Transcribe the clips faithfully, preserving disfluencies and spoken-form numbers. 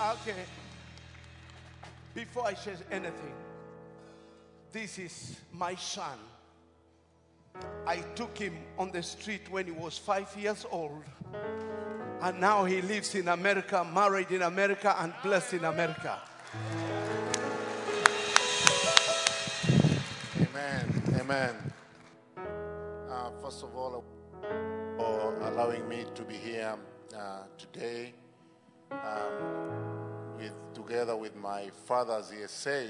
Okay. Before I say anything, this is my son. I took him on the street when he was five years old. And now he lives in America, married in America, and blessed in America. Amen. Amen. Uh, first of all, for allowing me to be here uh, today, um, with together with my father, as he has said.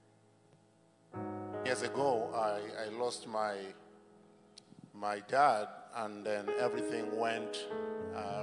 Years ago, I, I lost my my dad, and then everything went. Uh,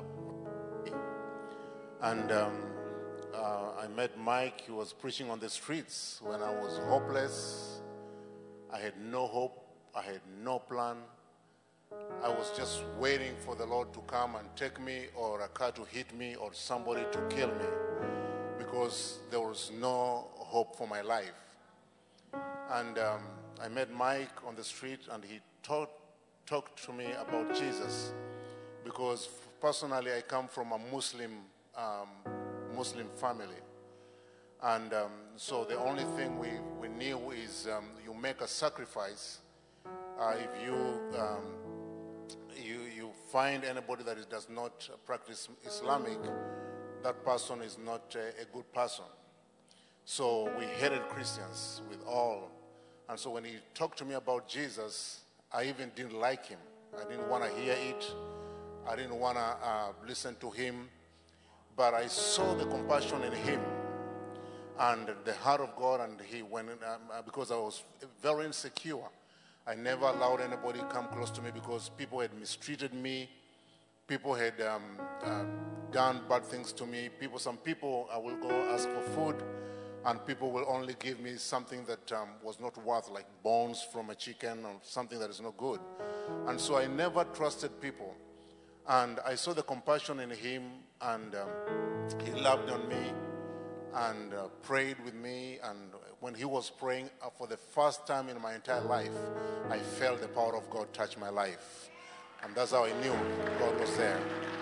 and um, uh, I met Mike. He was preaching on the streets when I was hopeless. I had no hope. I had no plan. I was just waiting for the Lord to come and take me, or a car to hit me, or somebody to kill me, because there was no hope for my life. And um, I met Mike on the street, and he taught, talked to me about Jesus, because personally I come from a Muslim um, Muslim family. And um, so the only thing we, we knew is um, you make a sacrifice uh, if you, um, you you find anybody that is, does not practice Islamic, that person is not a, a good person. So we hated Christians with all. And so when he talked to me about Jesus, I even didn't like him. I didn't want to hear it. I didn't want to uh, listen to him. But I saw the compassion in him and the heart of God. And he went, um, because I was very insecure, I never allowed anybody to come close to me, because people had mistreated me. People had um, uh, done bad things to me. People, some people, I will go ask for food, and people will only give me something that um, was not worth, like bones from a chicken or something that is not good. And so I never trusted people. And I saw the compassion in him, and um, he loved on me and uh, prayed with me. And when he was praying, uh, for the first time in my entire life, I felt the power of God touch my life. And that's how I knew God was there.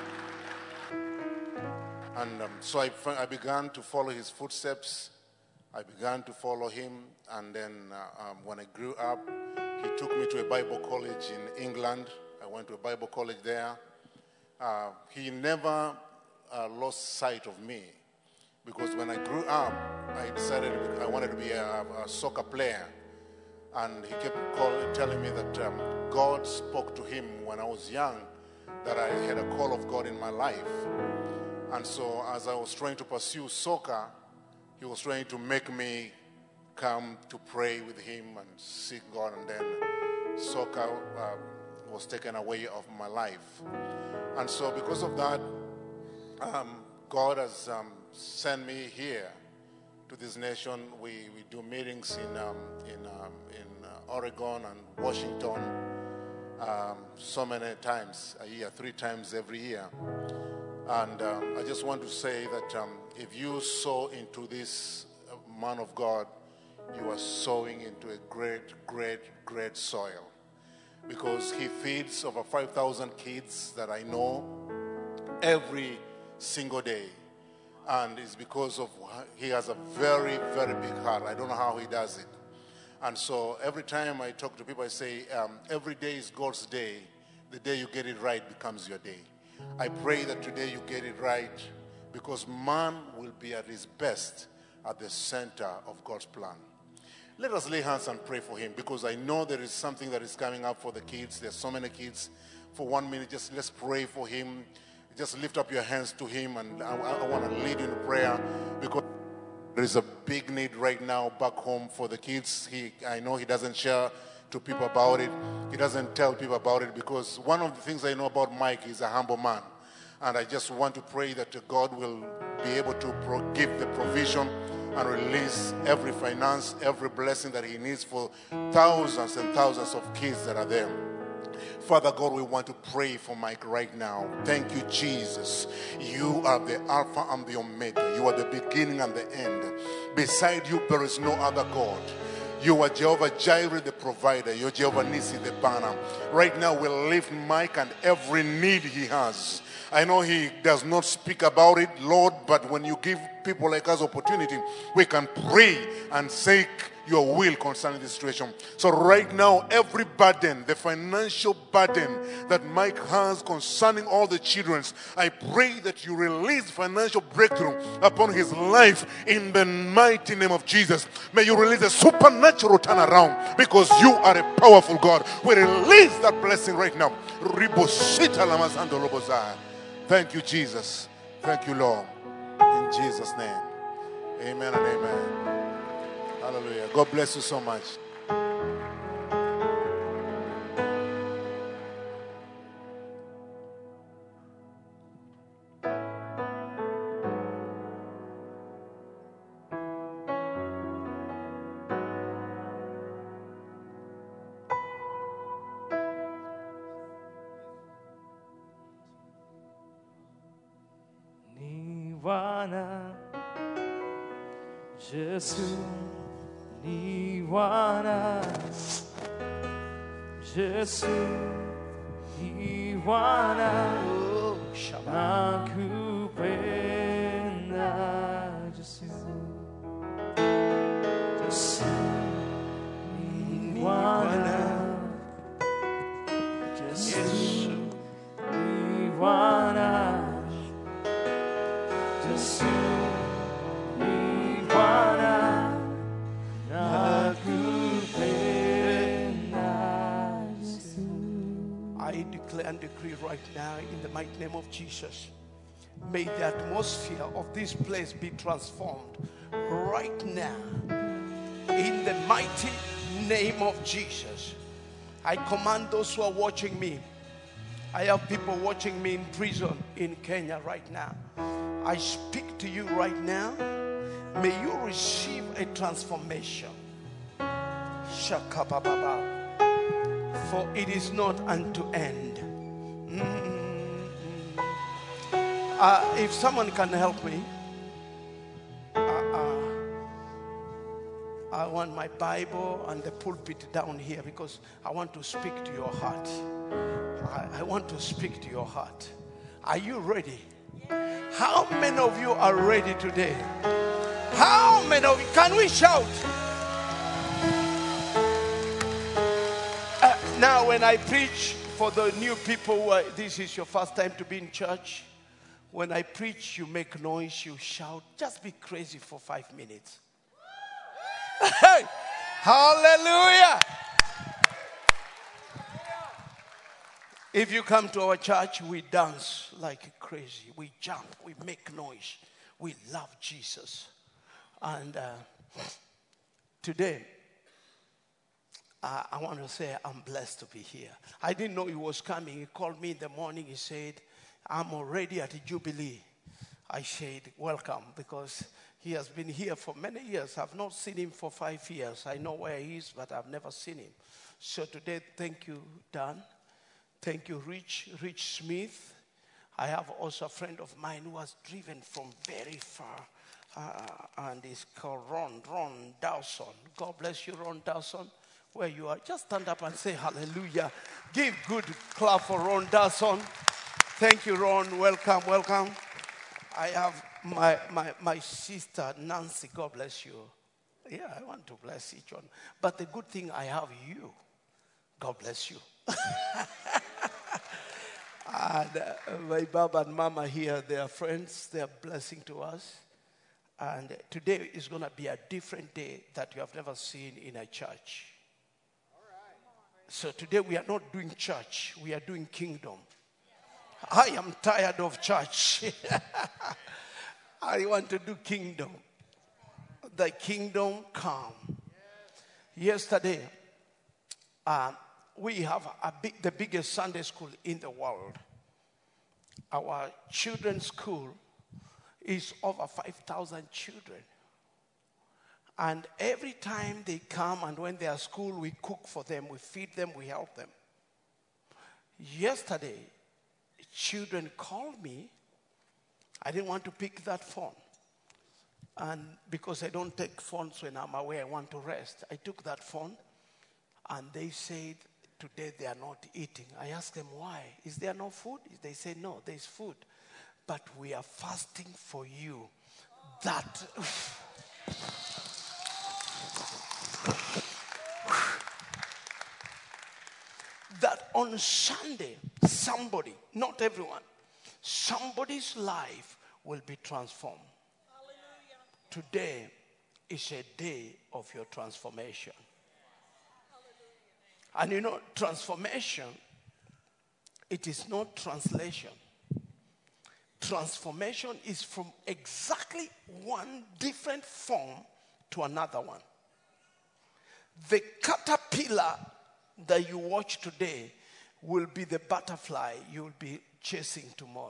And um, so I, I began to follow his footsteps. I began to follow him. And then uh, um, when I grew up, he took me to a Bible college in England. I went to a Bible college there. Uh, he never uh, lost sight of me, because when I grew up, I decided I wanted to be a, a soccer player. And he kept calling, telling me that um, God spoke to him when I was young, that I had a call of God in my life. And so as I was trying to pursue soccer, he was trying to make me come to pray with him and seek God. And then soccer uh, was taken away of my life. And so because of that, um, God has um, sent me here to this nation. We, we do meetings in, um, in, um, in uh, Oregon and Washington um, so many times a year, three times every year. And um, I just want to say that um, if you sow into this uh, man of God, you are sowing into a great, great, great soil. Because he feeds over five thousand kids that I know every single day. And it's because of he has a very, very big heart. I don't know how he does it. And so every time I talk to people, I say, um, every day is God's day. The day you get it right becomes your day. I pray that today you get it right, because man will be at his best at the center of God's plan. Let us lay hands and pray for him, because I know there is something that is coming up for the kids. There's so many kids. For one minute, just let's pray for him. Just lift up your hands to him, and I, I want to lead you in prayer, because there is a big need right now back home for the kids. He, I know he doesn't share to people about it. He doesn't tell people about it, because one of the things I know about Mike is a humble man. And I just want to pray that God will be able to pro- give the provision and release every finance, every blessing that he needs for thousands and thousands of kids that are there. Father God, we want to pray for Mike right now. Thank you, Jesus. You are the Alpha and the Omega. You are the beginning and the end. Beside you, there is no other God. You are Jehovah Jireh, the provider. You're Jehovah Nissi, the banner. Right now, we lift Mike and every need he has. I know he does not speak about it, Lord, but when you give people like us opportunity, we can pray and seek your will concerning this situation. So right now, every burden, the financial burden that Mike has concerning all the children, I pray that you release financial breakthrough upon his life in the mighty name of Jesus. May you release a supernatural turnaround because you are a powerful God. We release that blessing right now. Thank you, Jesus. Thank you, Lord. In Jesus' name. Amen and amen. Hallelujah. God bless you so much. Niwana Jesus Niwana Jesus Niwana nakupenda Jesus Jesus Niwana Jesus Niwana Jesus Niwana I declare and decree right now in the mighty name of Jesus, may the atmosphere of this place be transformed right now in the mighty name of Jesus. I command those who are watching me. I have people watching me in prison in Kenya right now. I speak to you right now. May you receive a transformation. Shakabababa. For it is not unto end. Mm-hmm. Uh, if someone can help me, uh, uh, I want my Bible and the pulpit down here because I want to speak to your heart. I, I want to speak to your heart. Are you ready? How many of you are ready today? How many of you? Can we shout? Uh, now, when I preach for the new people, who are, this is your first time to be in church. When I preach, you make noise, you shout. Just be crazy for five minutes. Hey! Hallelujah! If you come to our church, we dance like crazy. We jump, we make noise. We love Jesus. And uh, today, uh, I want to say I'm blessed to be here. I didn't know he was coming. He called me in the morning. He said, I'm already at the Jubilee. I said, welcome, because he has been here for many years. I've not seen him for five years. I know where he is, but I've never seen him. So today, thank you, Dan. Thank you, Rich, Rich Smith. I have also a friend of mine who has driven from very far, uh, and he's called Ron, Ron Dawson. God bless you, Ron Dawson. Where you are, just stand up and say hallelujah. Give good clap for Ron Dawson. Thank you, Ron. Welcome, welcome. I have my, my, my sister, Nancy. God bless you. Yeah, I want to bless each one. But the good thing, I have you. God bless you. And uh, my Baba and Mama here, they are friends. They are blessing to us. And today is going to be a different day that you have never seen in a church. So today we are not doing church. We are doing kingdom. I am tired of church. I want to do kingdom. The kingdom come. Yesterday, uh, we have a big, the biggest Sunday school in the world. Our children's school is over five thousand children. And every time they come and when they are at school, we cook for them, we feed them, we help them. Yesterday, children called me. I didn't want to pick that phone. And because I don't take phones when I'm away, I want to rest. I took that phone and they said, today they are not eating. I ask them why. Is there no food? They say no, there is food. But we are fasting for you. That that on Sunday, somebody, not everyone, somebody's life will be transformed. Hallelujah. Today is a day of your transformation. Hallelujah. And you know, transformation, it is not translation. Transformation is from exactly one different form to another one. The caterpillar that you watch today will be the butterfly you will be chasing tomorrow.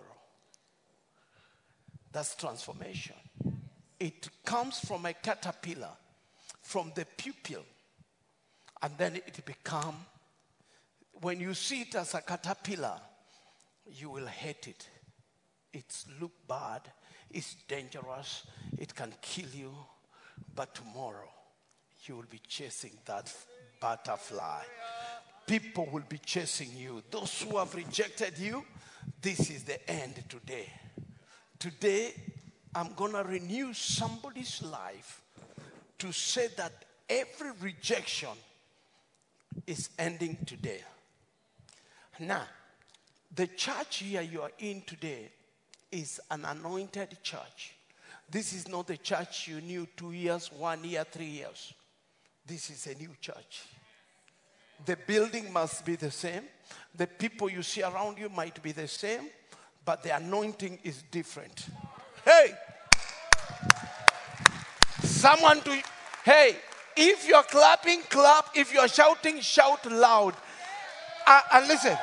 That's transformation. It comes from a caterpillar, from the pupil, and then it becomes, when you see it as a caterpillar, you will hate it. It's look bad, it's dangerous, it can kill you, but tomorrow you will be chasing that butterfly. People will be chasing you. Those who have rejected you, this is the end today. Today, I'm going to renew somebody's life to say that every rejection is ending today. Now, the church here you are in today is an anointed church. This is not the church you knew two years, one year, three years. This is a new church. The building must be the same. The people you see around you might be the same, but the anointing is different. Hey! Someone to, hey, if you're clapping, clap. If you're shouting, shout loud. Uh, and listen.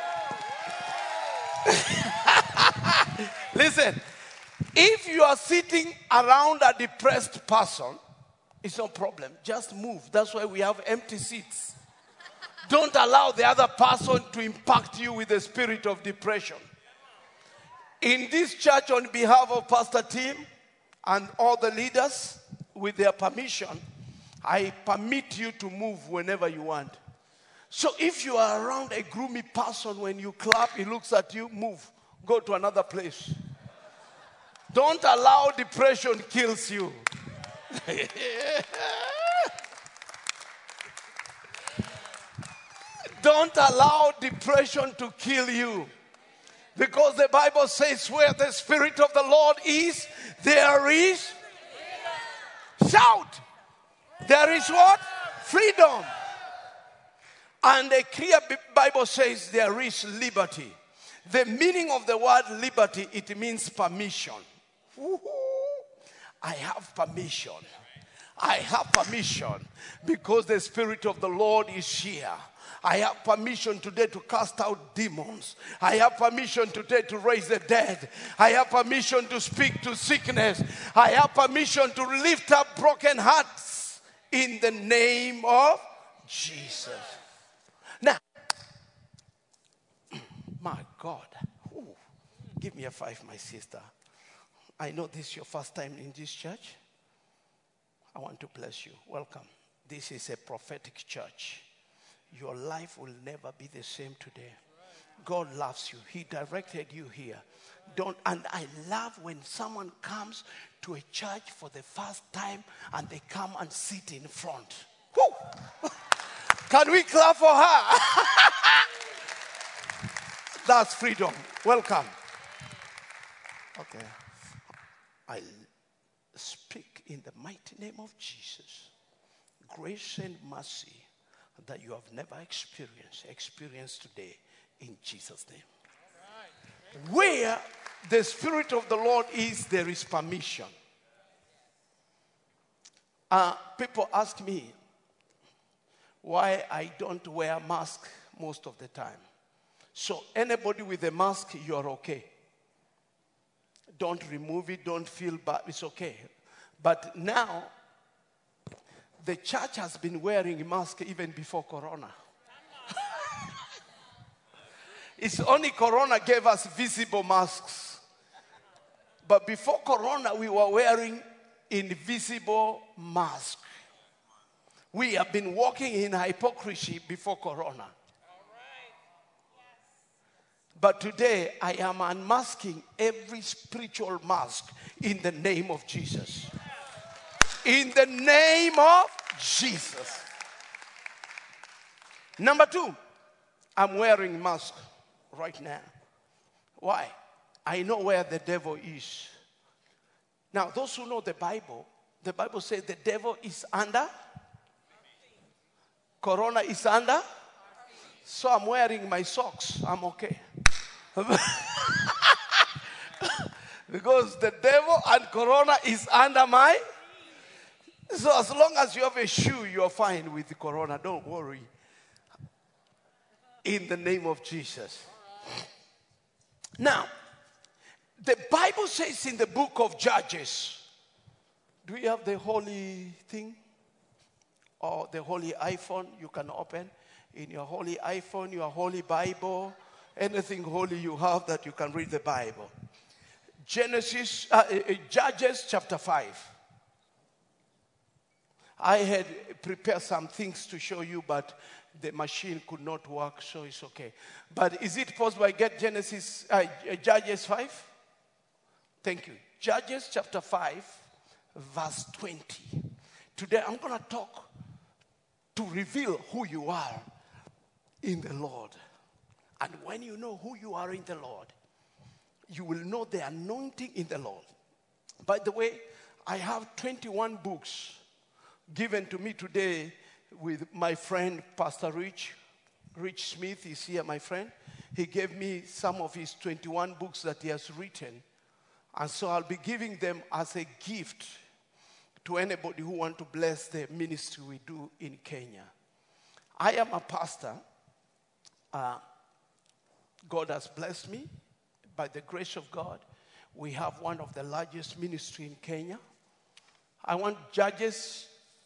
Listen. If you are sitting around a depressed person, it's no problem. Just move. That's why we have empty seats. Don't allow the other person to impact you with the spirit of depression. In this church, on behalf of Pastor Tim and all the leaders, with their permission, I permit you to move whenever you want. So if you are around a gloomy person, when you clap, he looks at you, move. Go to another place. Don't allow depression kills you. Don't allow depression to kill you. Because the Bible says where the Spirit of the Lord is, there is freedom. Shout. There is what? Freedom. And the clear Bible says there is liberty. The meaning of the word liberty, it means permission. Woo-hoo. I have permission. I have permission because the Spirit of the Lord is here. I have permission today to cast out demons. I have permission today to raise the dead. I have permission to speak to sickness. I have permission to lift up broken hearts in the name of Jesus. Now, my God, ooh, give me a five, my sister. I know this is your first time in this church. I want to bless you. Welcome. This is a prophetic church. Your life will never be the same today. God loves you. He directed you here. Don't, and I love when someone comes to a church for the first time and they come and sit in front. Woo! Can we clap for her? That's freedom. Welcome. Okay. I speak in the mighty name of Jesus. Grace and mercy that you have never experienced, experience today in Jesus' name. Right. Where the Spirit of the Lord is, there is permission. Uh, people ask me why I don't wear a mask most of the time. So anybody with a mask, you are okay. Don't remove it, don't feel bad, it's okay. But now, the church has been wearing a mask even before Corona. It's only Corona gave us visible masks. But before Corona, we were wearing invisible masks. We have been walking in hypocrisy before Corona. But today I am unmasking every spiritual mask in the name of Jesus. In the name of Jesus. Number two, I'm wearing mask right now. Why? I know where the devil is. Now, those who know the Bible, the Bible says the devil is under. Corona is under. So I'm wearing my socks. I'm okay. Because the devil and Corona is under my. So as long as you have a shoe, you're fine with the Corona. Don't worry. In the name of Jesus. Now, the Bible says in the book of Judges. Do you have the holy thing? Or the holy iPhone you can open? In your holy iPhone, your holy Bible, anything holy you have that you can read the Bible. Genesis, uh, uh, Judges chapter five. I had prepared some things to show you, but the machine could not work, so it's okay. But is it possible I get Genesis, uh, Judges five? Thank you. Judges chapter five, verse twenty. Today I'm going to talk to reveal who you are in the Lord. And when you know who you are in the Lord, you will know the anointing in the Lord. By the way, I have twenty-one books given to me today with my friend Pastor Rich. Rich Smith is here, my friend. He gave me some of his twenty-one books that he has written. And so I'll be giving them as a gift to anybody who wants to bless the ministry we do in Kenya. I am a pastor. Uh, God has blessed me. By the grace of God, we have one of the largest ministry in Kenya. I want Judges,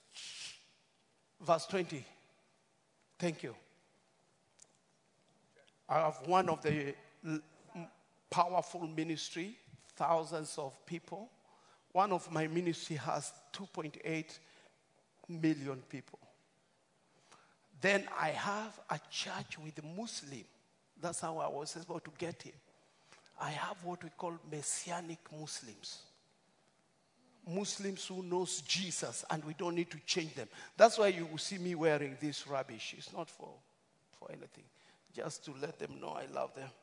verse twenty. Thank you. I have one of the powerful ministry, thousands of people. One of my ministry has two point eight million people. Then I have a church with Muslim. That's how I was able to get him. I have what we call Messianic Muslims. Muslims who knows Jesus and we don't need to change them. That's why you will see me wearing this rubbish. It's not for, for anything. Just to let them know I love them.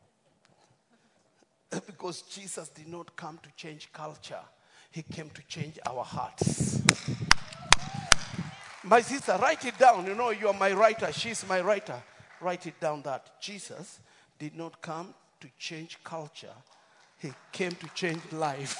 Because Jesus did not come to change culture. He came to change our hearts. My sister, write it down. You know, you are my writer. She's my writer. Write it down that Jesus did not come to change culture. He came to change life.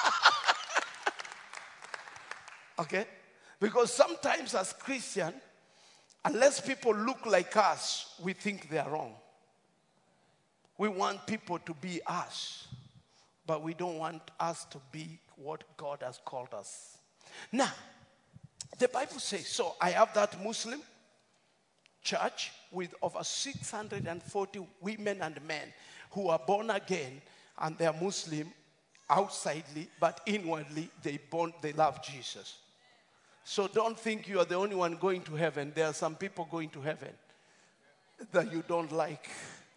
Okay? Because sometimes as Christians, unless people look like us, we think they are wrong. We want people to be us, but we don't want us to be what God has called us. Now, the Bible says, so I have that Muslim church with over six hundred forty women and men who are born again, and they are Muslim outsidely, but inwardly they born, they love Jesus. So don't think you are the only one going to heaven. There are some people going to heaven that you don't like.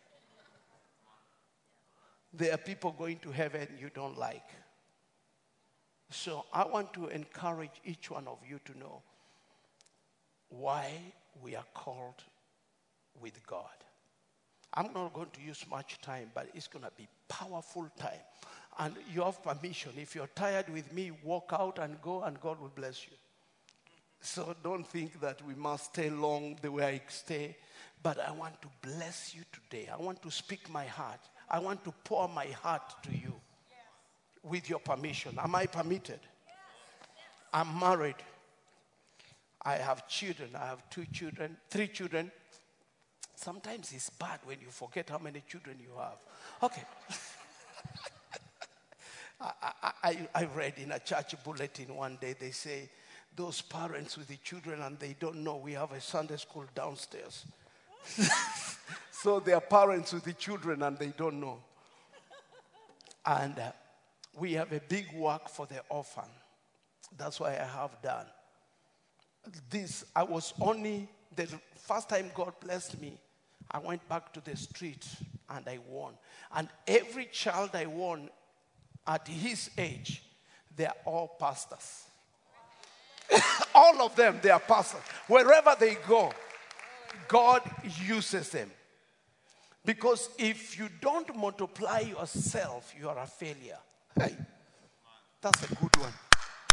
There are people going to heaven you don't like. So I want to encourage each one of you to know why we are called with God. I'm not going to use much time, but it's going to be powerful time. And you have permission. If you're tired with me, walk out and go, and God will bless you. So don't think that we must stay long the way I stay. But I want to bless you today. I want to speak my heart. I want to pour my heart to you with your permission. Am I permitted? I'm married. I have children. I have two children, three children. Sometimes it's bad when you forget how many children you have. Okay. I, I, I read in a church bulletin one day, they say, those parents with the children and they don't know we have a Sunday school downstairs. So they are parents with the children and they don't know. And uh, we have a big work for the orphan. That's why I have done. This, I was only, the first time God blessed me, I went back to the street and I won. And every child I won at his age, they are all pastors. All of them, they are pastors. Wherever they go, God uses them. Because if you don't multiply yourself, you are a failure. Hey, that's a good one.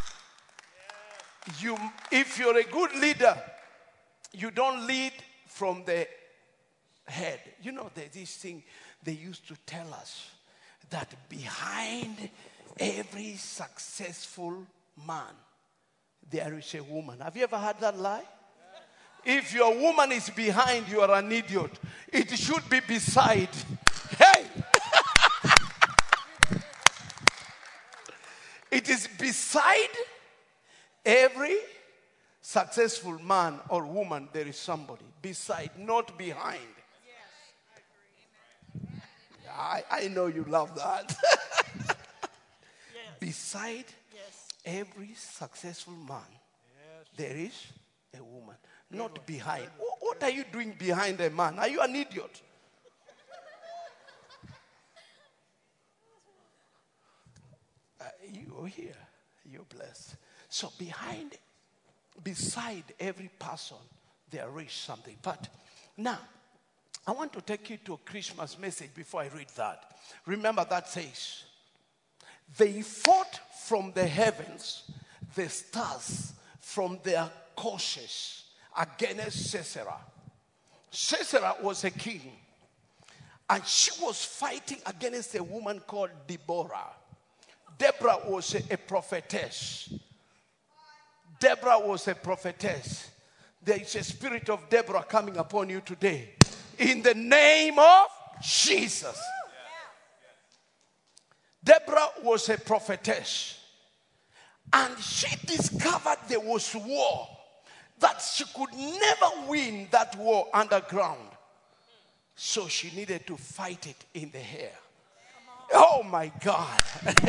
You, if you're a good leader, you don't lead from the head. You know, there's this thing they used to tell us, that behind every successful man, there is a woman. Have you ever heard that lie? If your woman is behind, you are an idiot. It should be beside. Hey! It is beside every successful man or woman, there is somebody. Beside, not behind. I, I know you love that. Yes. Beside yes. every successful man, yes. there is a woman. Good not one. Behind. What, what are you doing behind a man? Are you an idiot? uh, you're here. You're blessed. So behind, beside every person, there is something. But now, I want to take you to a Christmas message before I read that. Remember that says, they fought from the heavens the stars from their courses against Sisera. Sisera was a king, and she was fighting against a woman called Deborah. Deborah was a, a prophetess. Deborah was a prophetess. There is a spirit of Deborah coming upon you today. In the name of Jesus. Deborah was a prophetess. And she discovered there was war. That she could never win that war underground. So she needed to fight it in the air. Oh my God.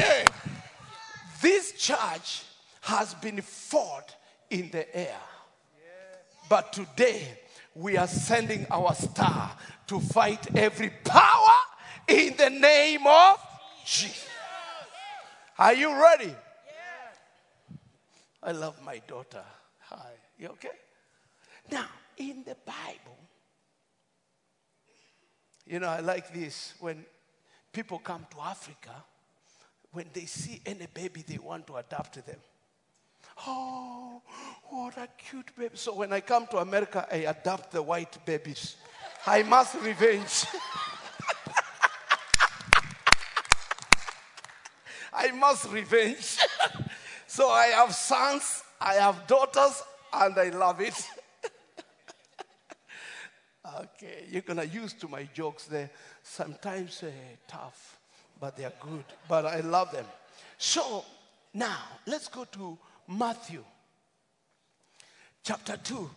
This church has been fought in the air. But today, we are sending our star to fight every power in the name of Jesus. Are you ready? I love my daughter. Hi. You okay? Now, in the Bible, you know, I like this. When people come to Africa, when they see any baby, they want to adopt them. Oh, what a cute baby. So when I come to America, I adopt the white babies. I must revenge. I must revenge. So I have sons, I have daughters, and I love it. Okay, you're going to use to my jokes. They're sometimes uh, tough, but they're good. But I love them. So now, let's go to Matthew chapter two.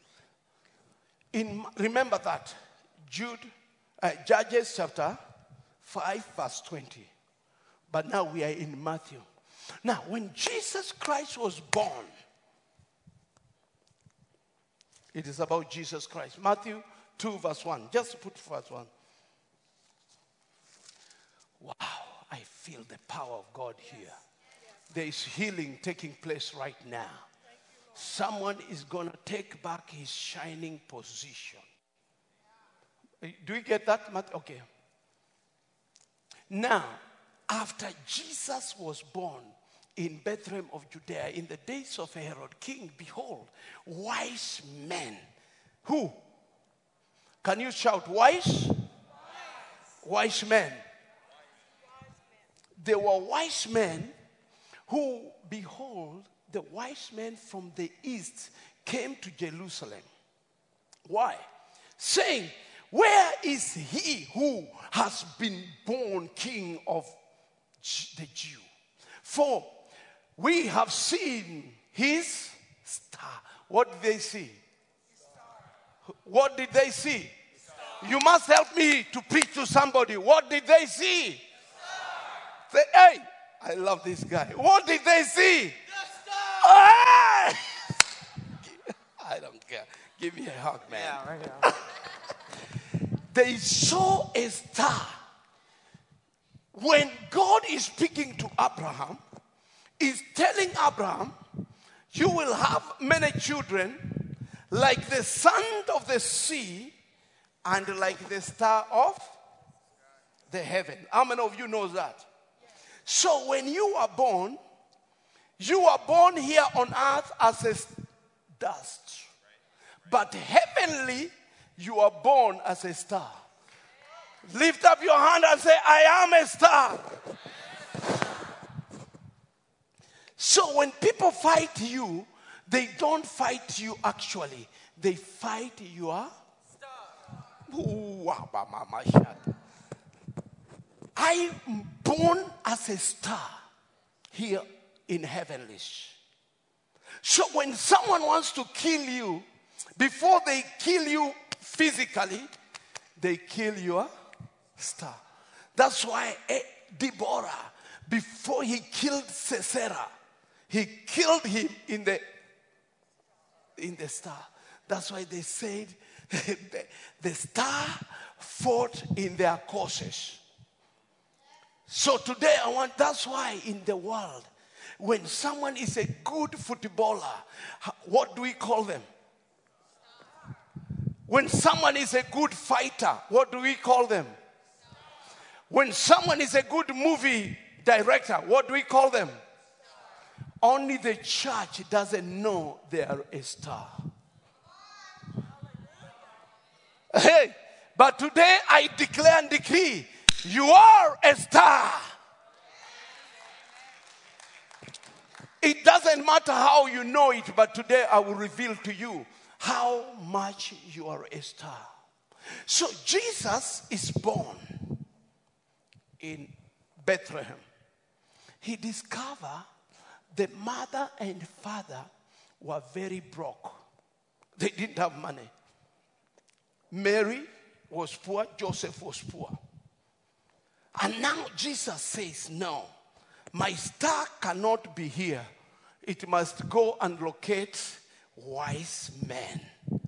In, remember that. Jude, uh, Judges chapter five, verse twenty. But now we are in Matthew. Now, when Jesus Christ was born, it is about Jesus Christ. Matthew two, verse one. Just put verse one. Wow, I feel the power of God here. There is healing taking place right now. Someone is going to take back his shining position. Do you get that? Okay. Now, after Jesus was born in Bethlehem of Judea, in the days of Herod king, behold, wise men. Who? Can you shout wise? Wise, wise men. There were wise men who, behold, the wise men from the east came to Jerusalem. Why? Saying, where is he who has been born king of the Jew? For we have seen his star. What did they see? What did they see? You must help me to preach to somebody. What did they see? Say, hey, I love this guy. What did they see? Ah! I don't care. Give me a hug, man. Yeah, right here. they saw a star. When God is speaking to Abraham, he's telling Abraham, you will have many children like the sand of the sea and like the star of the heaven. How many of you know that? So when you are born, you are born here on earth as a dust. But heavenly, you are born as a star. Lift up your hand and say, I am a star. So when people fight you, they don't fight you actually. They fight your star. I'm born as a star here in heavenlies. So when someone wants to kill you, before they kill you physically, they kill your star. That's why Deborah, before he killed Sisera, he killed him in the in the star. That's why they said the, the star fought in their causes. So today I want, that's why in the world, when someone is a good footballer, what do we call them? When someone is a good fighter, what do we call them? When someone is a good movie director, what do we call them? Only the church doesn't know they are a star. Hey, but today I declare and decree, you are a star. It doesn't matter how you know it, but today I will reveal to you how much you are a star. So Jesus is born in Bethlehem. He discovered the mother and father were very broke. They didn't have money. Mary was poor, Joseph was poor. And now Jesus says, no, my star cannot be here. It must go and locate wise men.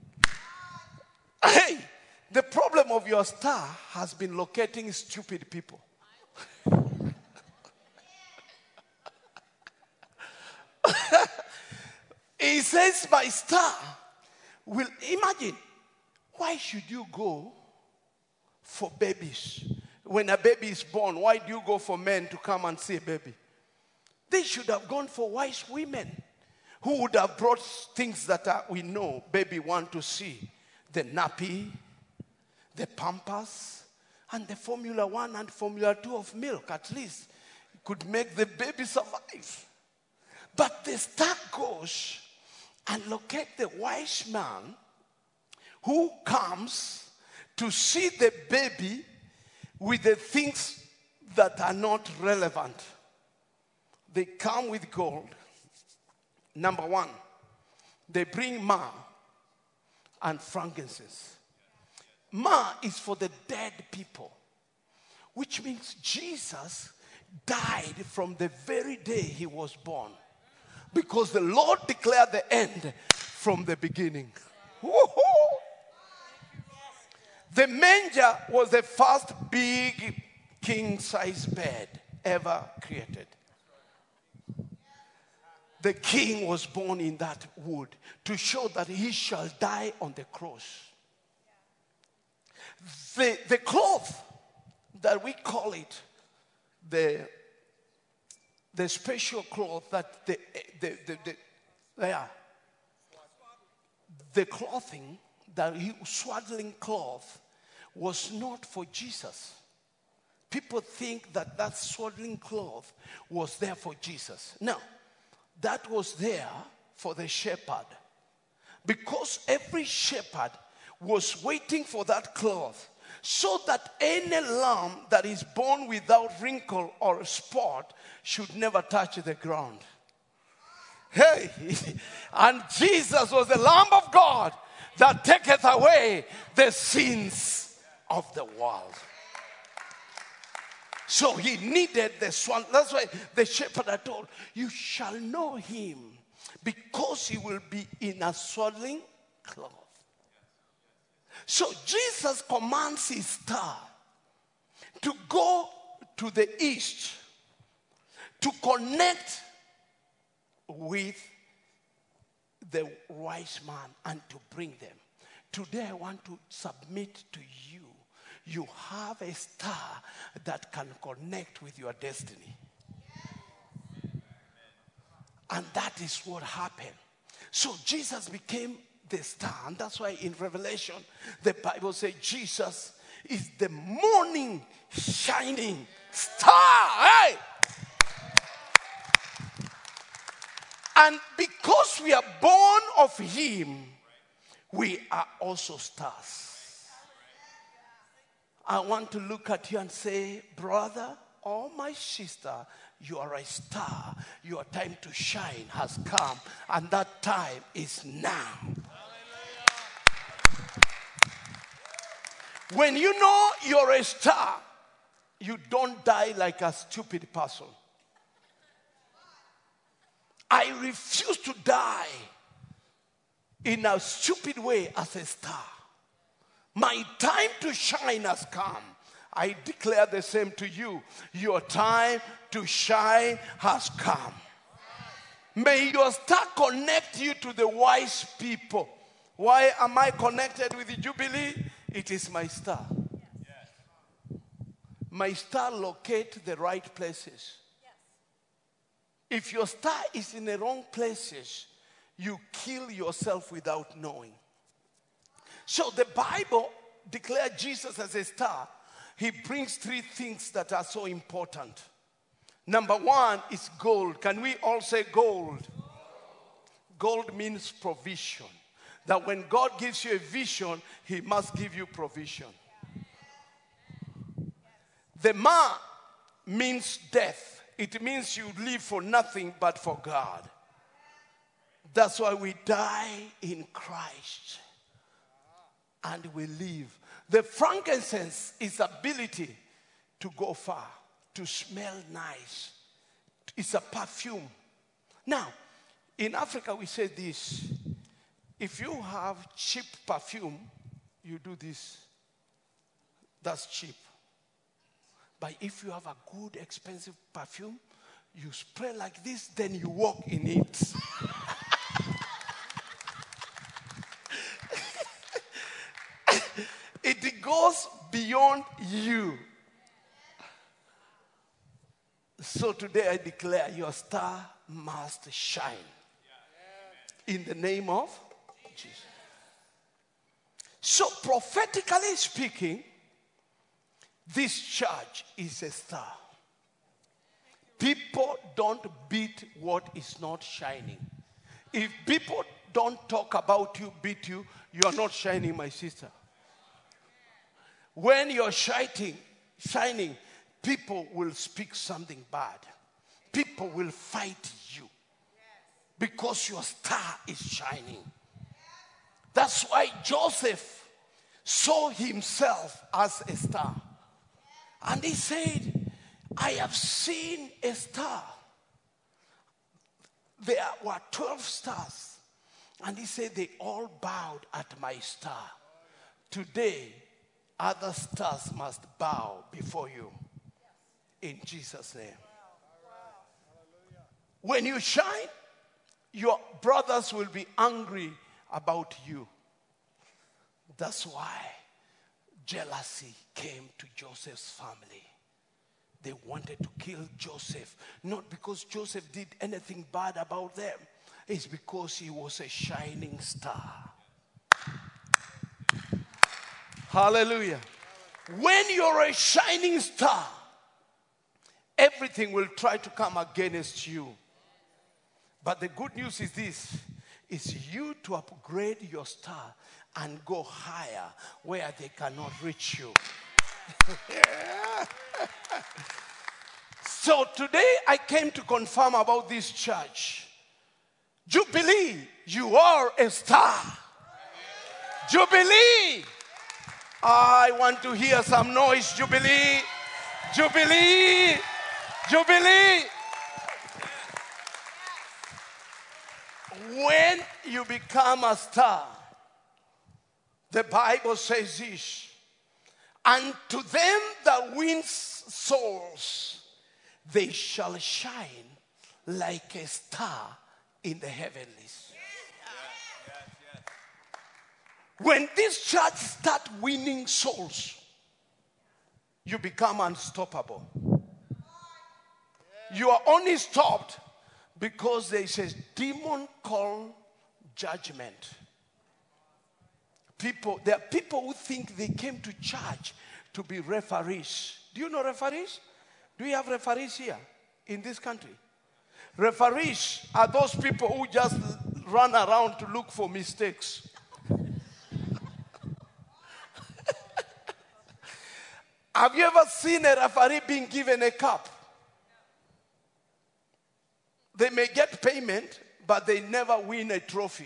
Hey, the problem of your star has been locating stupid people. He says, my star will, imagine, why should you go for babies? When a baby is born, why do you go for men to come and see a baby? They should have gone for wise women who would have brought things that are, we know baby want to see. The nappy, the pampers, and the Formula One and Formula Two of milk. At least could make the baby survive. But the star goes and locate the wise man who comes to see the baby with the things that are not relevant. They come with gold. Number one, they bring myrrh and frankincense. Myrrh is for the dead people, which means Jesus died from the very day he was born, because the Lord declared the end from the beginning. Woo-hoo! The manger was the first big king-size bed ever created. The king was born in that wood to show that he shall die on the cross. The, the cloth that we call it, the, the special cloth that the, the, the, the, yeah, the clothing, that he, swaddling cloth, was not for Jesus. People think that that swaddling cloth was there for Jesus. No. That was there for the shepherd. Because every shepherd was waiting for that cloth, so that any lamb that is born without wrinkle or spot should never touch the ground. Hey, and Jesus was the Lamb of God that taketh away the sins of the world. So he needed the swan. That's why the shepherd had told, you shall know him because he will be in a swaddling cloth. So Jesus commands his star to go to the east to connect with the wise man and to bring them. Today I want to submit to you. You have a star that can connect with your destiny. And that is what happened. So Jesus became the star. And that's why in Revelation, the Bible says Jesus is the morning shining star. Hey! And because we are born of him, we are also stars. I want to look at you and say, brother or my sister, you are a star. Your time to shine has come, and that time is now. When you know you're a star, you don't die like a stupid person. I refuse to die in a stupid way as a star. My time to shine has come. I declare the same to you. Your time to shine has come. May your star connect you to the wise people. Why am I connected with the Jubilee? It is my star. My star locates the right places. If your star is in the wrong places, you kill yourself without knowing. So the Bible declares Jesus as a star. He brings three things that are so important. Number one is gold. Can we all say gold? Gold means provision. That when God gives you a vision, he must give you provision. The ma means death. It means you live for nothing but for God. That's why we die in Christ and we live. The frankincense is ability to go far, to smell nice. It's a perfume. Now, in Africa we say this. If you have cheap perfume, you do this. That's cheap. But if you have a good, expensive perfume, you spray like this, then you walk in it. It goes beyond you. So today I declare your star must shine. In the name of Jesus. So prophetically speaking, this church is a star. People don't beat what is not shining. If people don't talk about you, beat you, you are not shining, my sister. When you're shining, shining, people will speak something bad. People will fight you because your star is shining. That's why Joseph saw himself as a star. And he said, I have seen a star. There were twelve stars. And he said, they all bowed at my star. Today, other stars must bow before you. In Jesus' name. When you shine, your brothers will be angry about you. That's why jealousy came to Joseph's family. They wanted to kill Joseph, not because Joseph did anything bad about them. It's because he was a shining star. Hallelujah. When you're a shining star, everything will try to come against you. But the good news is this, is you to upgrade your star and go higher where they cannot reach you. Yeah. So today I came to confirm about this church. Jubilee, you are a star. Jubilee. I want to hear some noise. Jubilee. Jubilee. Jubilee. When you become a star, The Bible says this. And to them that wins souls, they shall shine like a star in the heavenlies. When this church start winning souls, you become unstoppable. You are only stopped because there is a demon called judgment. People, there are people who think they came to church to be referees. Do you know referees? Do we have referees here in this country? Referees are those people who just run around to look for mistakes. Have you ever seen a referee being given a cup? They may get payment, but they never win a trophy.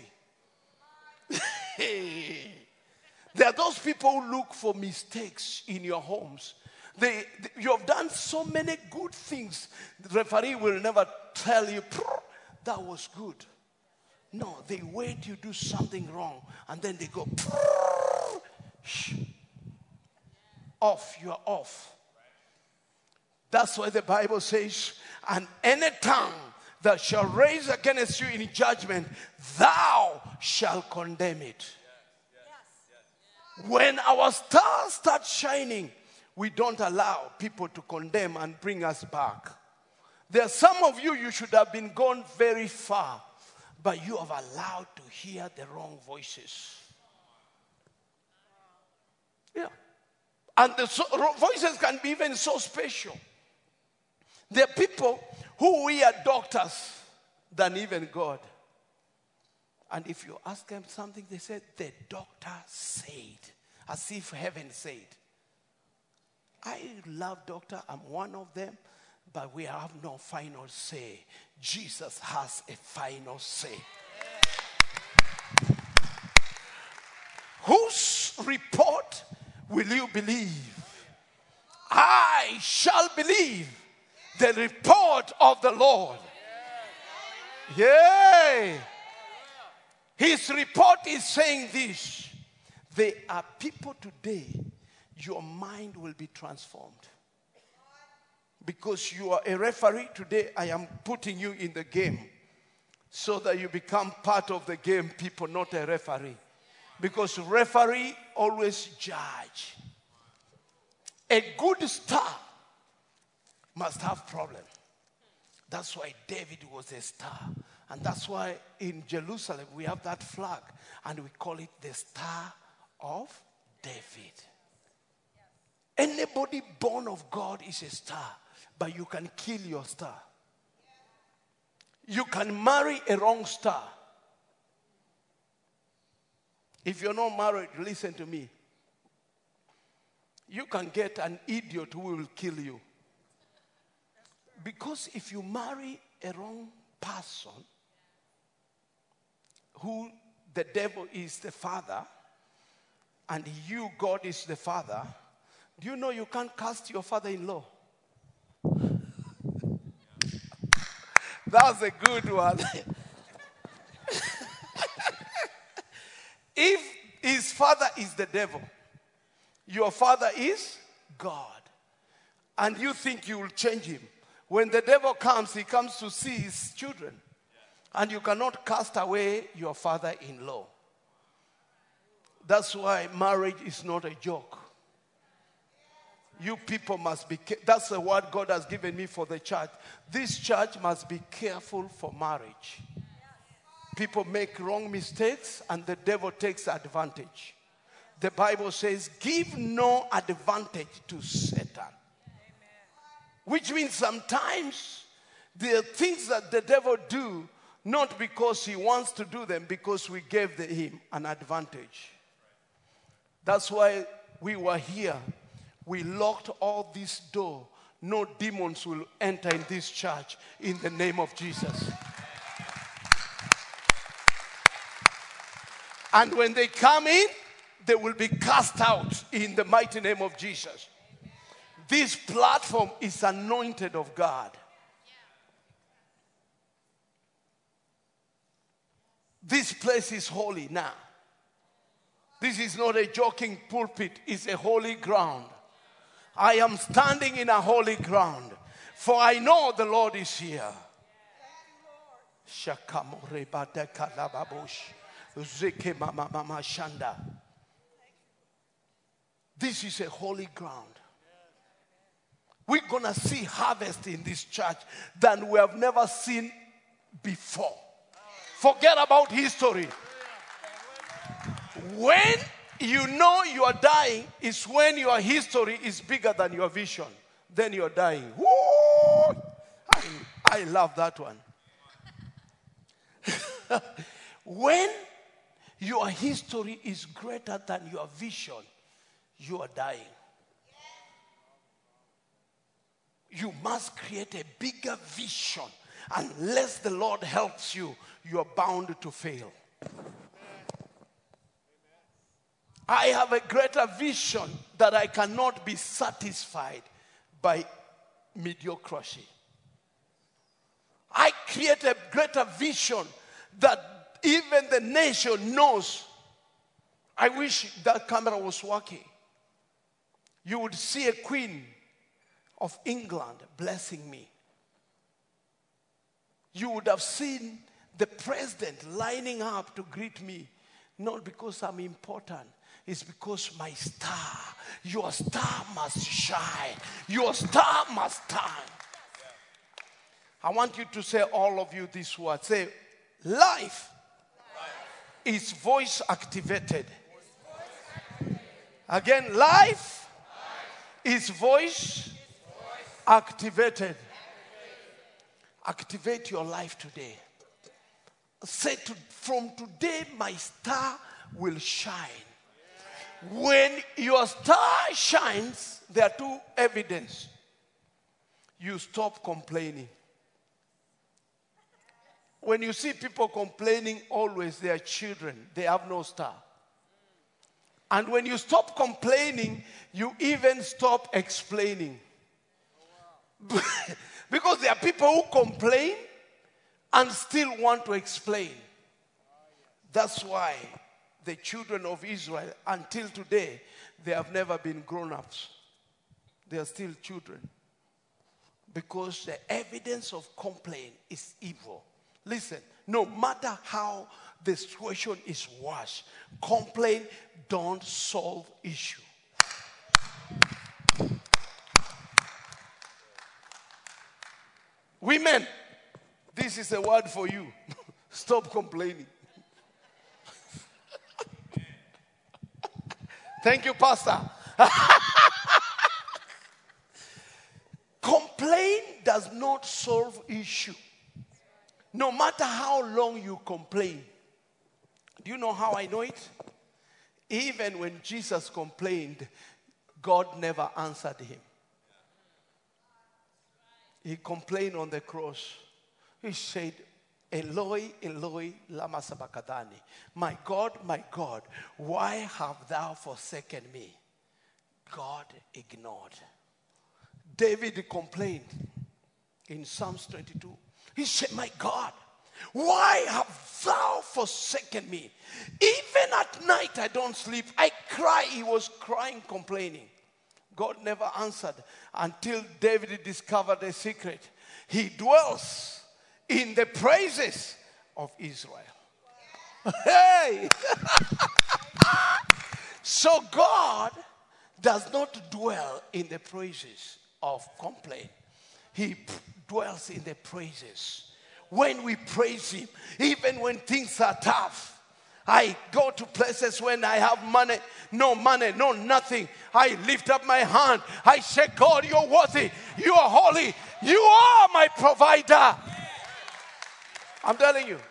There are those people who look for mistakes in your homes. They, they, you have done so many good things. The referee will never tell you, that was good. No, they wait you do something wrong, and then they go, shh. Off, you are off. That's why the Bible says, and any tongue that shall raise against you in judgment, thou shalt condemn it. When our stars start shining, we don't allow people to condemn and bring us back. There are some of you, you should have been gone very far, but you have allowed to hear the wrong voices. Yeah. And the so, voices can be even so special. There are people who we are doctors than even God. And if you ask them something, they say, the doctor said, as if heaven said. I love doctor, I'm one of them, but we have no final say. Jesus has a final say. Whose report will you believe? I shall believe the report of the Lord. Yay! His report is saying this. There are people today, your mind will be transformed. Because you are a referee today, I am putting you in the game so that you become part of the game, people, not a referee. Because referee always judge. A good star must have problem. That's why David was a star. And that's why in Jerusalem we have that flag. And we call it the Star of David. Anybody born of God is a star. But you can kill your star. You can marry a wrong star. If you're not married, listen to me. You can get an idiot who will kill you. Because if you marry a wrong person, who the devil is the father, and you, God, is the father, do you know you can't cast your father-in-law? That's a good one. If his father is the devil, your father is God, and you think you will change him. When the devil comes, he comes to see his children. And you cannot cast away your father-in-law. That's why marriage is not a joke. You people must be, that's the word God has given me for the church. This church must be careful for marriage. People make wrong mistakes and the devil takes advantage. The Bible says, give no advantage to Satan. Which means sometimes there are things that the devil do, not because he wants to do them, because we gave the, him an advantage. That's why we were here. We locked all this door. No demons will enter in this church in the name of Jesus. And when they come in, they will be cast out in the mighty name of Jesus. This platform is anointed of God. This place is holy now. This is not a joking pulpit, it's a holy ground. I am standing in a holy ground, for I know the Lord is here. This is a holy ground. We're going to see harvest in this church than we have never seen before. Forget about history. When you know you are dying is when your history is bigger than your vision. Then you're dying. Woo! I, I love that one. When your history is greater than your vision, you are dying. You must create a bigger vision. Unless the Lord helps you, you are bound to fail. I have a greater vision that I cannot be satisfied by mediocrity. I create a greater vision that even the nation knows. I wish that camera was working. You would see a queen of England blessing me. You would have seen the president lining up to greet me, not because I'm important. It's because my star, your star must shine. Your star must shine. I want you to say, all of you, this word. Say, life, life. is voice activated. Again, life, life. is voice, voice. activated. Activate your life today. Say, to, from today, my star will shine. When your star shines, there are two evidence. You stop complaining. When you see people complaining, always they are children. They have no star. And when you stop complaining, you even stop explaining. Because there are people who complain and still want to explain. That's why the children of Israel, until today, they have never been grown-ups. They are still children. Because the evidence of complaint is evil. Listen, no matter how the situation is worse, complaint don't solve issue. Women, this is a word for you. Stop complaining. Thank you, Pastor. Complaint does not solve issue. No matter how long you complain. Do you know how I know it? Even when Jesus complained, God never answered him. He complained on the cross. He said, Eloi, Eloi, lama sabachthani. My God, my God, why have thou forsaken me? God ignored. David complained in Psalms twenty-two. He said, my God, why have thou forsaken me? Even at night I don't sleep. I cry. He was crying, complaining. God never answered until David discovered a secret. He dwells in the praises of Israel. Hey! So God does not dwell in the praises of complaint. He dwells in the praises. When we praise him, even when things are tough, I go to places when I have money, no money, no nothing. I lift up my hand. I say, God, you're worthy. You are holy. You are my provider. I'm telling you.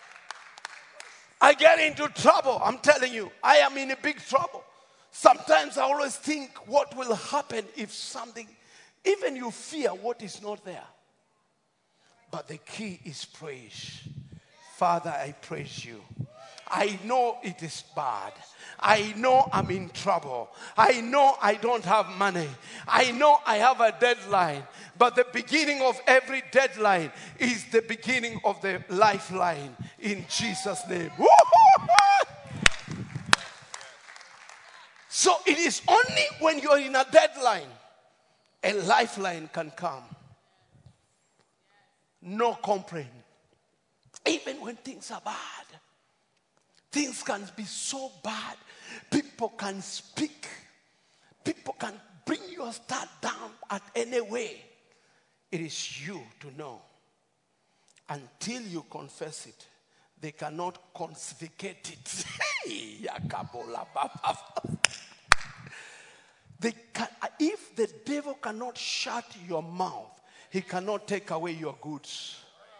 I get into trouble. I'm telling you. I am in a big trouble. Sometimes I always think what will happen if something, even you fear what is not there. But the key is praise. Father, I praise you. I know it is bad. I know I'm in trouble. I know I don't have money. I know I have a deadline. But the beginning of every deadline is the beginning of the lifeline. In Jesus' name. So it is only when you're in a deadline, a lifeline can come. No complaint. Even when things are bad, things can be so bad. People can speak. People can bring your star down at any way. It is you to know. Until you confess it, they cannot confiscate it. They can, if the devil cannot shut your mouth, he cannot take away your goods.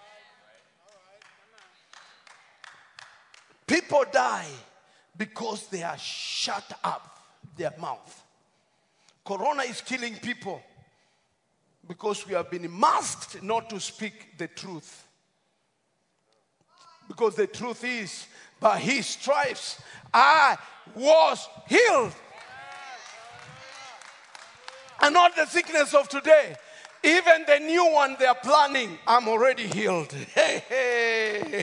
People die because they are shut up their mouth. Corona is killing people because we have been masked not to speak the truth. Because the truth is, by his stripes, I was healed. And not the sickness of today. Even the new one they are planning, I'm already healed. Hey, hey.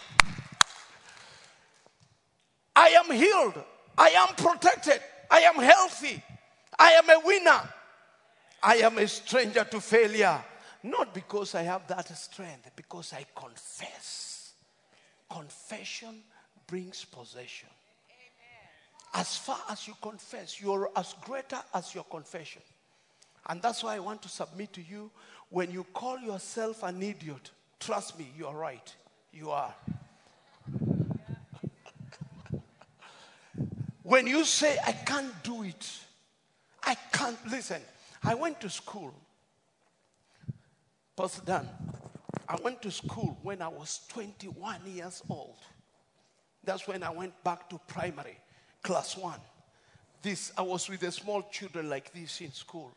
I am healed. I am protected. I am healthy. I am a winner. I am a stranger to failure. Not because I have that strength, because I confess. Confession brings possession. As far as you confess, you're as greater as your confession. And that's why I want to submit to you, when you call yourself an idiot, trust me, you are right. You are. When you say, I can't do it, I can't, listen, I went to school. Pastor Dan, I went to school when I was twenty-one years old. That's when I went back to primary, class one. This, I was with the small children like this in school.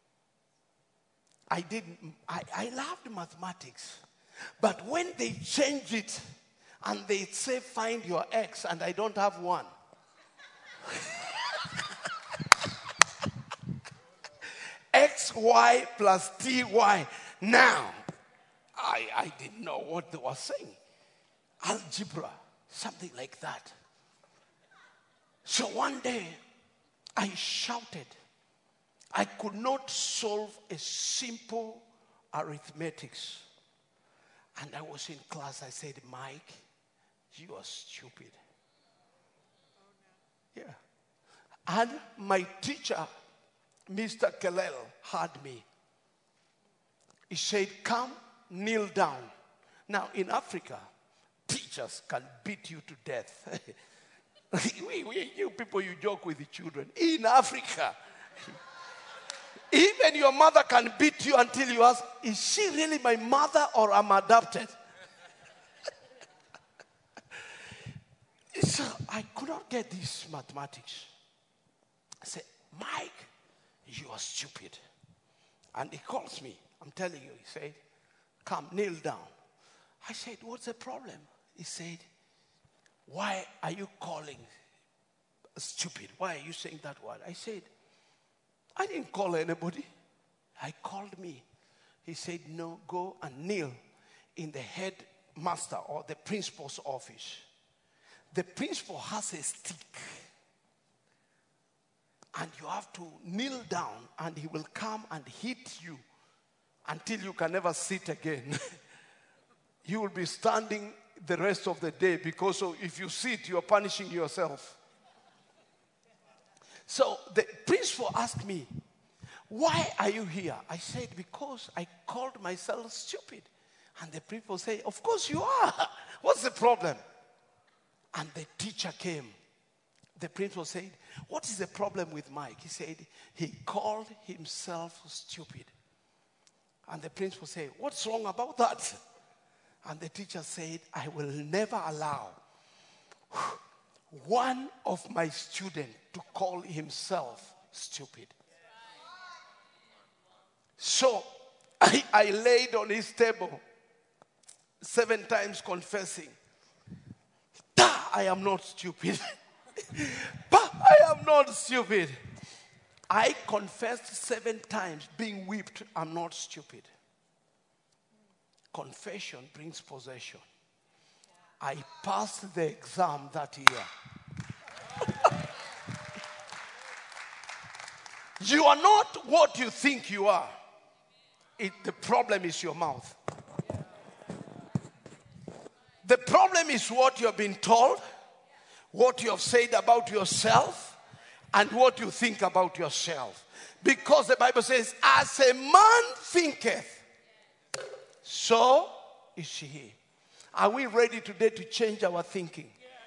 I didn't, I, I loved mathematics. But when they change it and they say, find your X, and I don't have one. X, Y plus T, Y. Now, I, I didn't know what they were saying. Algebra, something like that. So one day, I shouted. I could not solve a simple arithmetics. And I was in class. I said, Mike, you are stupid. Yeah. And my teacher, Mister Kelel, heard me. He said, come, kneel down. Now, in Africa, teachers can beat you to death. we, we, you people, you joke with the children. In Africa, even your mother can beat you until you ask, is she really my mother or am I adopted? So I could not get this mathematics. I said, Mike, you are stupid. And he calls me. I'm telling you, he said, come, kneel down. I said, what's the problem? He said, why are you calling stupid? Why are you saying that word? I said, I didn't call anybody. I called me. He said, no, go and kneel in the headmaster or the principal's office. The principal has a stick. And you have to kneel down and he will come and hit you until you can never sit again. You will be standing the rest of the day because if you sit, you are punishing yourself. So the principal asked me, why are you here? I said, because I called myself stupid. And the principal said, of course you are. What's the problem? And the teacher came. The principal said, what is the problem with Mike? He said, he called himself stupid. And the principal said, what's wrong about that? And the teacher said, I will never allow one of my students to call himself stupid. So I, I laid on his table seven times confessing, I am not stupid. But I am not stupid. I confessed seven times, being whipped, I'm not stupid. Confession brings possession. I passed the exam that year. You are not what you think you are. It, the problem is your mouth. The problem is what you have been told, what you have said about yourself, and what you think about yourself. Because the Bible says, as a man thinketh, so is he. Are we ready today to change our thinking?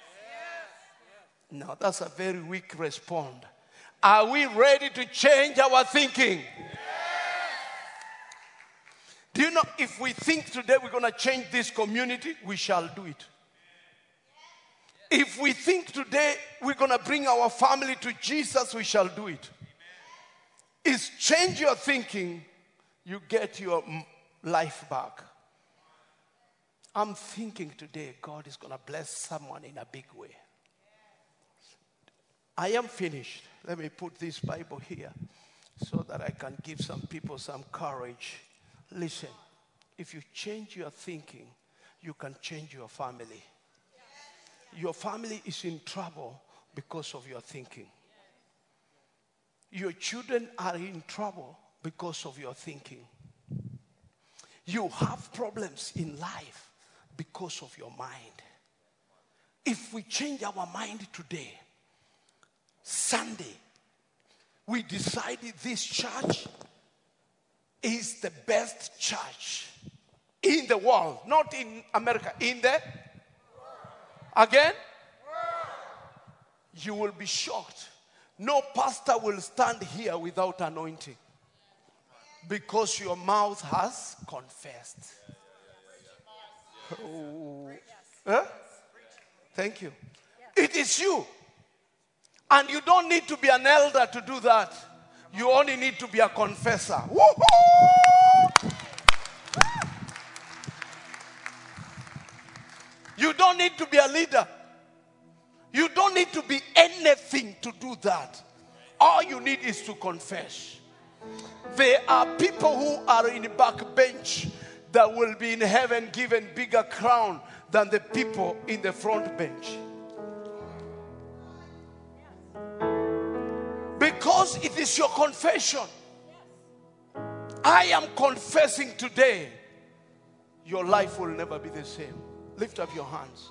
No, that's a very weak response. Are we ready to change our thinking? Do you know, if we think today we're going to change this community, we shall do it. If we think today we're going to bring our family to Jesus, we shall do it. It's change your thinking, you get your life back. I'm thinking today God is going to bless someone in a big way. I am finished. Let me put this Bible here so that I can give some people some courage. Listen, if you change your thinking, you can change your family. Your family is in trouble because of your thinking. Your children are in trouble because of your thinking. You have problems in life because of your mind. If we change our mind today, Sunday, we decided this church is the best church in the world, not in America, in the again, you will be shocked. No pastor will stand here without anointing because your mouth has confessed. Oh. Huh? Thank you. It is you. And you don't need to be an elder to do that. You only need to be a confessor. Woo-hoo! You don't need to be a leader. You don't need to be anything to do that. All you need is to confess. There are people who are in the back bench that will be in heaven given bigger crown than the people in the front bench. Because it is your confession. I am confessing today, your life will never be the same. Lift up your hands.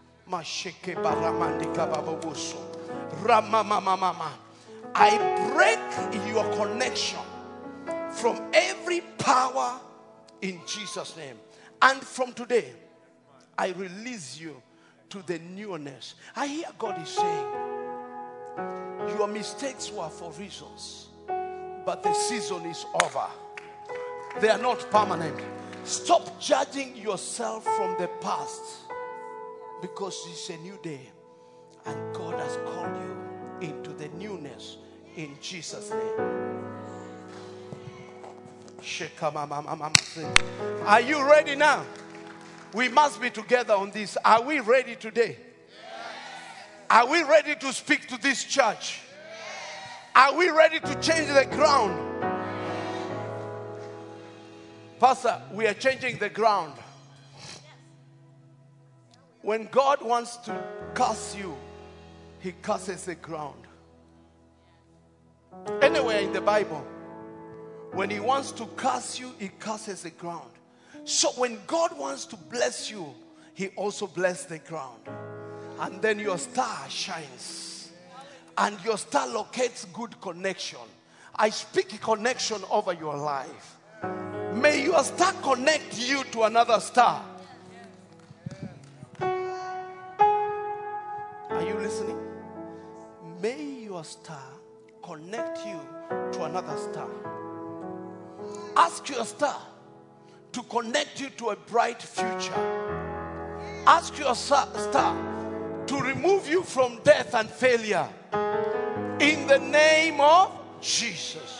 I break your connection from every power in Jesus' name. And from today, I release you to the newness. I hear God is saying, your mistakes were for reasons, but the season is over. They are not permanent. Stop judging yourself from the past, because it's a new day and God has called you into the newness in Jesus' name. Are you ready now? We must be together on this. Are we ready today? Are we ready to speak to this church? Are we ready to change the ground? Pastor, we are changing the ground. When God wants to curse you, He curses the ground. Anywhere in the Bible, when He wants to curse you, He curses the ground. So when God wants to bless you, He also blesses the ground. And then your star shines. And your star locates good connection. I speak connection over your life. May your star connect you to another star. Are you listening? May your star connect you to another star. Ask your star to connect you to a bright future. Ask your star to remove you from death and failure. In the name of Jesus.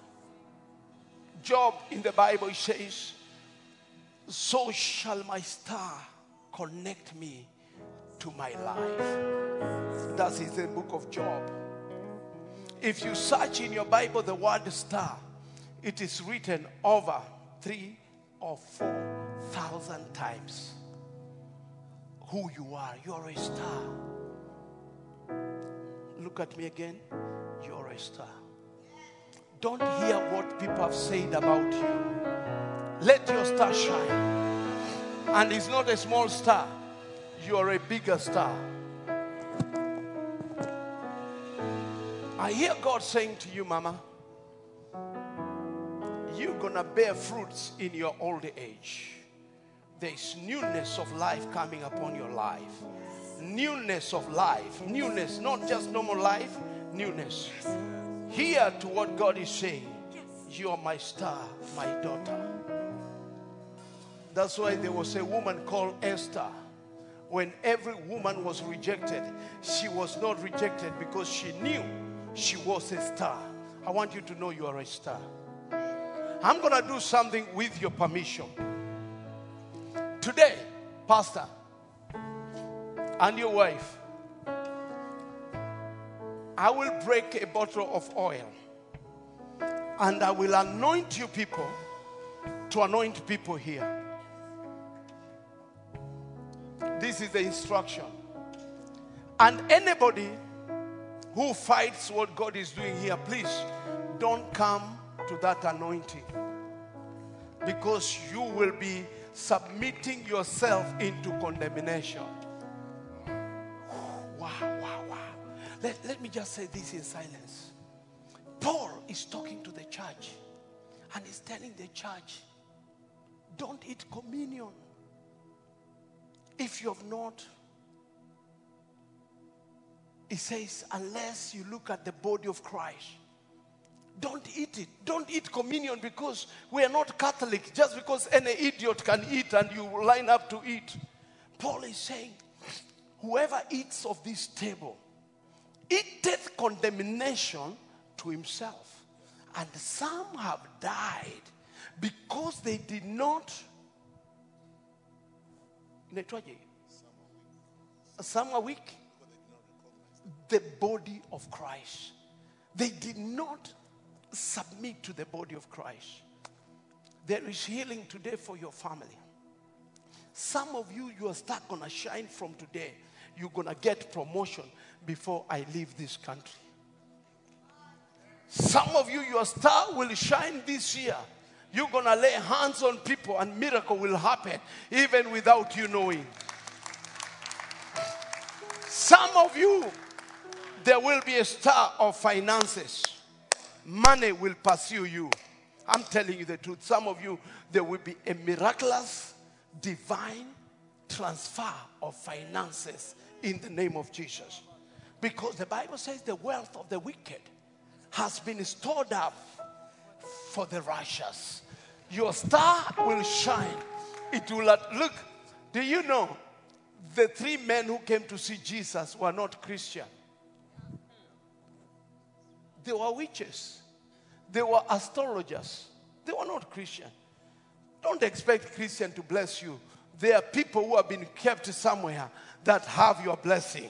Job in the Bible says, so shall my star connect me to my life. That is the book of Job. If you search in your Bible the word star, it is written over three or four thousand times. Who you are, you're a star. Look at me again. You're a star. Don't hear what people have said about you. Let your star shine. And it's not a small star. You are a bigger star. I hear God saying to you, Mama, you're going to bear fruits in your old age. There's newness of life coming upon your life. Newness of life. Newness, not just normal life, newness. Hear to what God is saying. You are my star, my daughter. That's why there was a woman called Esther. When every woman was rejected, she was not rejected because she knew she was a star. I want you to know you are a star. I'm going to do something with your permission. Today, Pastor and your wife, I will break a bottle of oil and I will anoint you people to anoint people here. This is the instruction. And anybody who fights what God is doing here, please don't come to that anointing, because you will be submitting yourself into condemnation. Wow, wow, wow. Let, let me just say this in silence. Paul is talking to the church and he's telling the church, don't eat communion if you have not. He says, unless you look at the body of Christ. Don't eat it. Don't eat communion because we are not Catholic. Just because any idiot can eat and you line up to eat. Paul is saying, whoever eats of this table eateth condemnation to himself. And some have died because they did not. Some are weak. The body of Christ. They did not submit to the body of Christ. There is healing today for your family. Some of you, you are start gonna shine from today. You're gonna get promotion before I leave this country. Some of you, your star will shine this year. You're gonna lay hands on people and miracle will happen even without you knowing. Some of you, there will be a star of finances. Money will pursue you. I'm telling you the truth. Some of you, there will be a miraculous, divine transfer of finances in the name of Jesus. Because the Bible says the wealth of the wicked has been stored up for the righteous. Your star will shine. It will not look. Do you know the three men who came to see Jesus were not Christian? They were witches. They were astrologers. They were not Christian. Don't expect Christian to bless you. There are people who have been kept somewhere that have your blessing.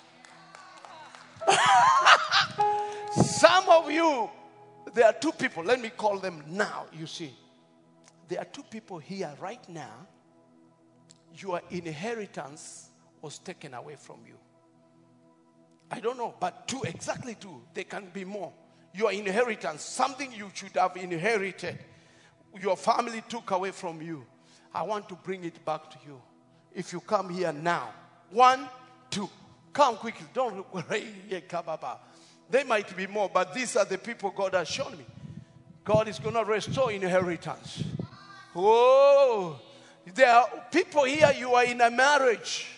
Some of you, there are two people. Let me call them now, you see. There are two people here right now. Your inheritance was taken away from you. I don't know, but two, exactly two. There can be more. Your inheritance, something you should have inherited, your family took away from you. I want to bring it back to you. If you come here now, one, two, come quickly. Don't look. There might be more, but these are the people God has shown me. God is going to restore inheritance. Oh, there are people here, you are in a marriage.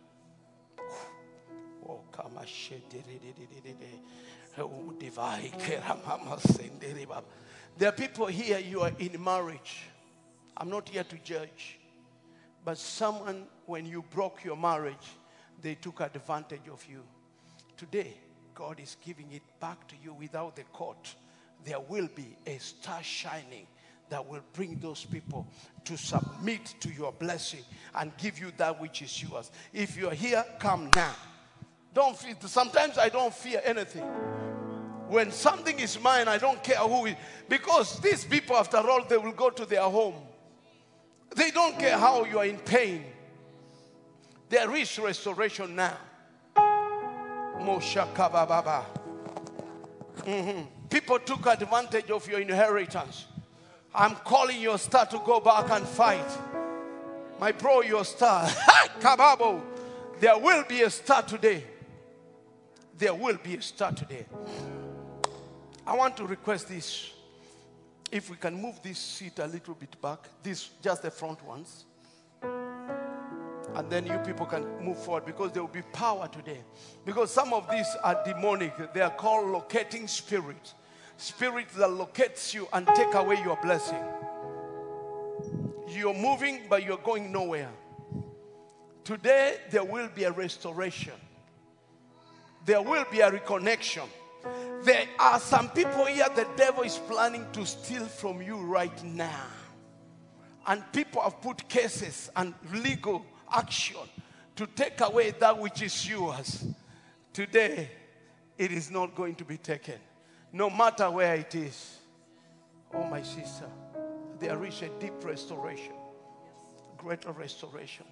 There are people here, you are in marriage. I'm not here to judge. But someone, when you broke your marriage, they took advantage of you. Today, God is giving it back to you without the court. There will be a star shining that will bring those people to submit to your blessing and give you that which is yours. If you're here, come now. Don't fear. Sometimes I don't fear anything. When something is mine, I don't care who it is. Because these people, after all, they will go to their home. They don't care how you are in pain. There is restoration now. Mosha kabababa. Mm-hmm. People took advantage of your inheritance. I'm calling your star to go back and fight. My bro, your star. Kababo. There will be a star today. There will be a star today. I want to request this. If we can move this seat a little bit back. This, just the front ones. And then you people can move forward because there will be power today. Because some of these are demonic. They are called locating spirits. Spirits that locates you and take away your blessing. You're moving, but you're going nowhere. Today, there will be a restoration. There will be a reconnection. There are some people here, the devil is planning to steal from you right now. And people have put cases and legal action to take away that which is yours. Today, it is not going to be taken. No matter where it is. Oh, my sister, there is a deep restoration. Greater restoration.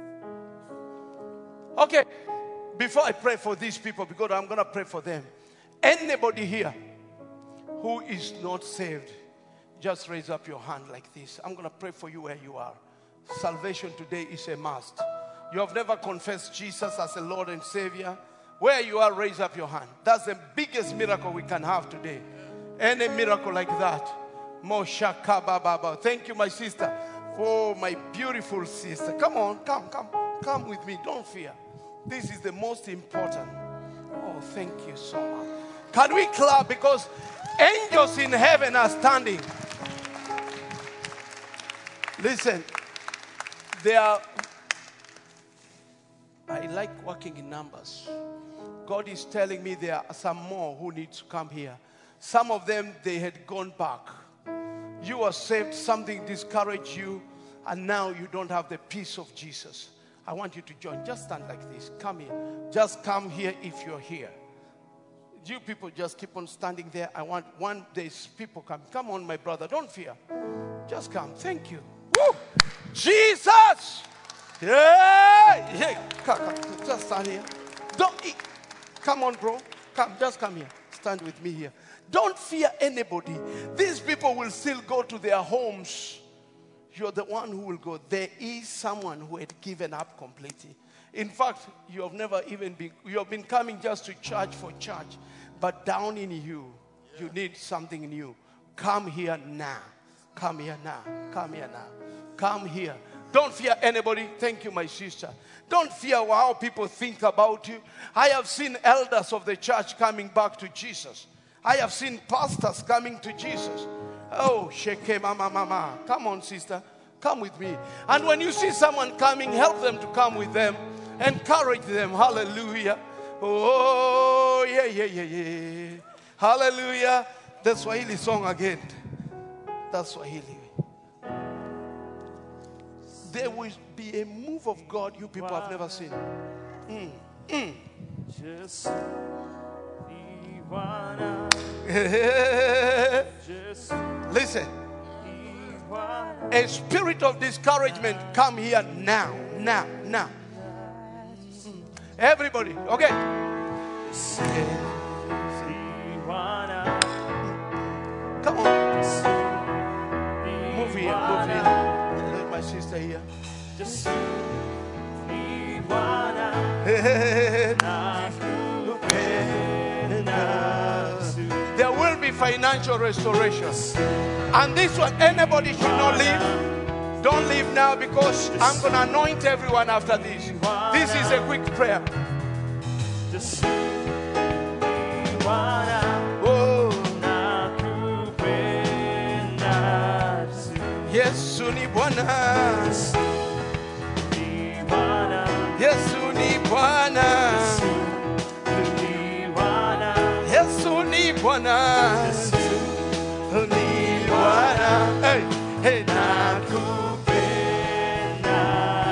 Okay, before I pray for these people, because I'm going to pray for them. Anybody here who is not saved, just raise up your hand like this. I'm going to pray for you where you are. Salvation today is a must. You have never confessed Jesus as a Lord and Savior. Where you are, raise up your hand. That's the biggest miracle we can have today. Any miracle like that. Moshaka Baba. Thank you, my sister. Oh, my beautiful sister. Come on, come, come. Come with me. Don't fear. This is the most important. Oh, thank you so much. Can we clap? Because angels in heaven are standing. Listen. They are, I like working in numbers. God is telling me there are some more who need to come here. Some of them, they had gone back. You are saved, something discouraged you, and now you don't have the peace of Jesus. I want you to join. Just stand like this. Come here. Just come here if you're here. You people just keep on standing there. I want one day's people come. Come on, my brother. Don't fear. Just come. Thank you. Woo! Jesus! Yeah! Hey, come, come. Just stand here. Don't eat. Come on, bro. Come, just come here. Stand with me here. Don't fear anybody. These people will still go to their homes. You're the one who will go. There is someone who had given up completely. In fact, you have never even been, you have been coming just to church for church. But down in you, you need something new. Come here now. Come here now. Come here now. Come here. Don't fear anybody. Thank you, my sister. Don't fear how people think about you. I have seen elders of the church coming back to Jesus. I have seen pastors coming to Jesus. Oh, sheke mama mama. Come on, sister. Come with me. And when you see someone coming, help them to come with them. Encourage them. Hallelujah. Oh, yeah, yeah, yeah, yeah. Hallelujah. The Swahili song again. That's Swahili. There will be a move of God you people have never seen. Mm. Mm. Just wanna, just Listen. A spirit of discouragement come here now, now, now. Mm. Everybody, okay. Come on. Move here, move here. Let my sister here. just There will be financial restoration. And this one, anybody should not leave. Don't leave now because I'm going to anoint everyone after this. This is a quick prayer. Oh. Yesu ni Bwana. Yesu ni Bwana. Yesu ni Bwana. Ni Bwana. Hey, hey, nakupenda.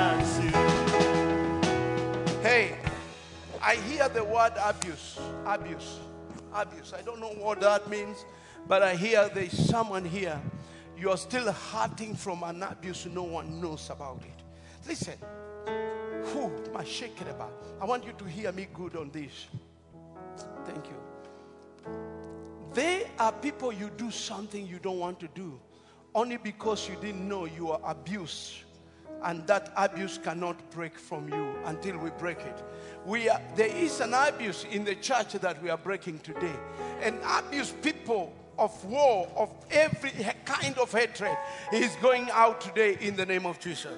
Hey, I hear the word abuse. Abuse. Abuse. I don't know what that means, but I hear there's someone here. You are still hurting from an abuse no one knows about it. Listen. Whew, my shake it about. I want you to hear me good on this. Thank you. There are people you do something you don't want to do only because you didn't know you are abused. And that abuse cannot break from you until we break it. We are, there is an abuse in the church that we are breaking today. An abuse, people of war, of every kind of hatred is going out today in the name of Jesus.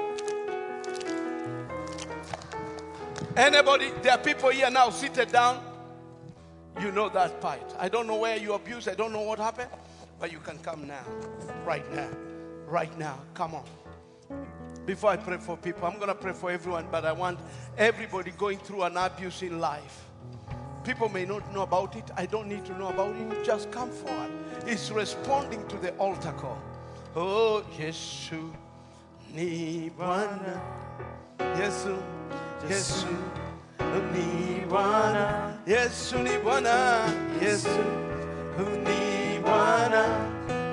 Anybody, there are people here now seated down. You know that part. I don't know where you abused. I don't know what happened. But you can come now. Right now. Right now. Come on. Before I pray for people, I'm going to pray for everyone, but I want everybody going through an abuse in life. People may not know about it. I don't need to know about it. Just come forward. It's responding to the altar call. Oh, Yesu ni Bwana. Yesu, Yesu ni Bwana. Yesu ni Bwana. Yesu ni Bwana.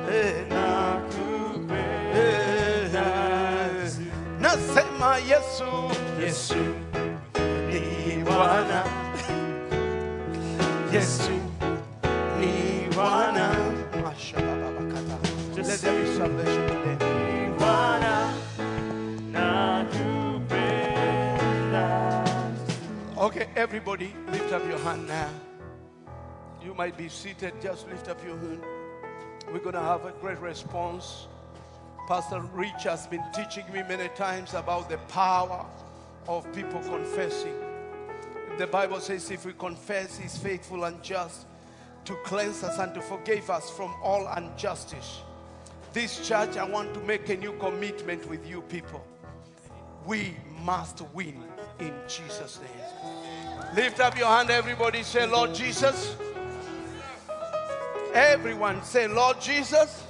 Nasema Yesu, Yesu ni Bwana. Yesu ni Bwana. Let there be salvation today. Okay, everybody, lift up your hand now. You might be seated, just lift up your hand. We're going to have a great response. Pastor Rich has been teaching me many times about the power of people confessing. The Bible says if we confess, He's faithful and just to cleanse us and to forgive us from all injustice. This church, I want to make a new commitment with you people. We must win in Jesus' name. Lift up your hand, everybody. Say, Lord Jesus. Everyone say, Lord Jesus.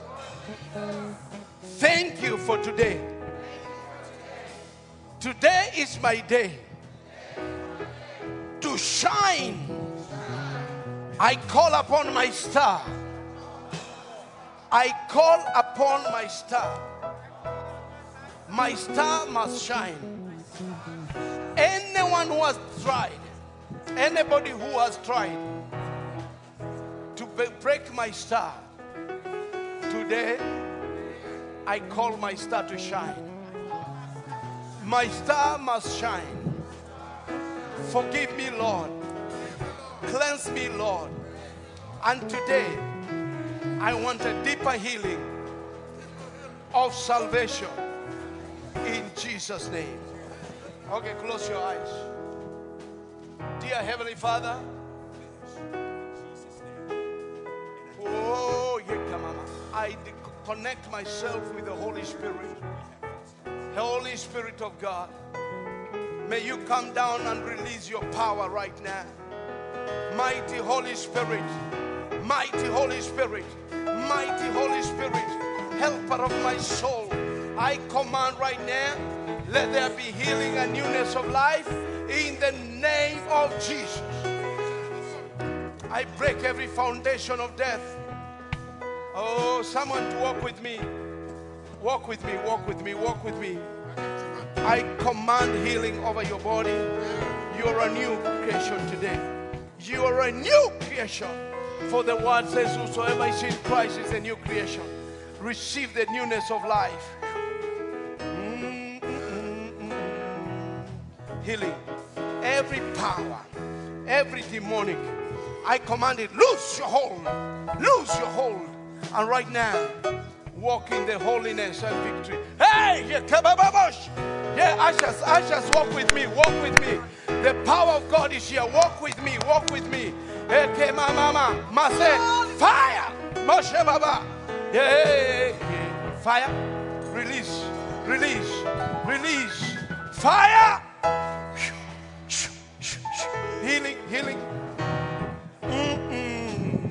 Thank you for today. Today is my day to shine. I call upon my star. I call upon my star. My star must shine. Anyone who has tried, anybody who has tried to break my star, today I call my star to shine. My star must shine. Forgive me, Lord. Cleanse me, Lord. And today, I want a deeper healing of salvation in Jesus' name. Okay, close your eyes. Dear Heavenly Father, oh, I connect myself with the Holy Spirit. Holy Spirit of God, may you come down and release your power right now. Mighty Holy Spirit, mighty Holy Spirit, mighty Holy Spirit, helper of my soul, I command right now, let there be healing and newness of life in the name of Jesus. I break every foundation of death. Oh, someone to walk with me. Walk with me, walk with me, walk with me. I command healing over your body. You are a new creation today. You are a new creation. For the word says, whosoever is in Christ is a new creation. Receive the newness of life. Mm, mm, mm, mm. Healing. Every power, every demonic, I command it, loose your hold. Loose your hold. And right now, walk in the holiness and victory. Hey, yeah, ushers, ushers, walk with me, walk with me. The power of God is here. Walk with me, walk with me. Hey, mama, mama, fire, Moshe Baba. Yeah, fire, release, release, release, fire. Healing, healing. Mm-mm.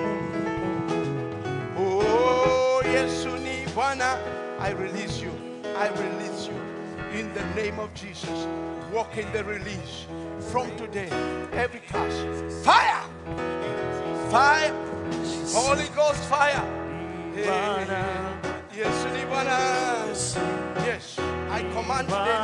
Oh, Yesu ni Bwana. I release you. I release you. In the name of Jesus. Walk in the release. From today, every curse. Fire! Fire! Holy Ghost fire! Yesu ni Bwana. Yes. I command today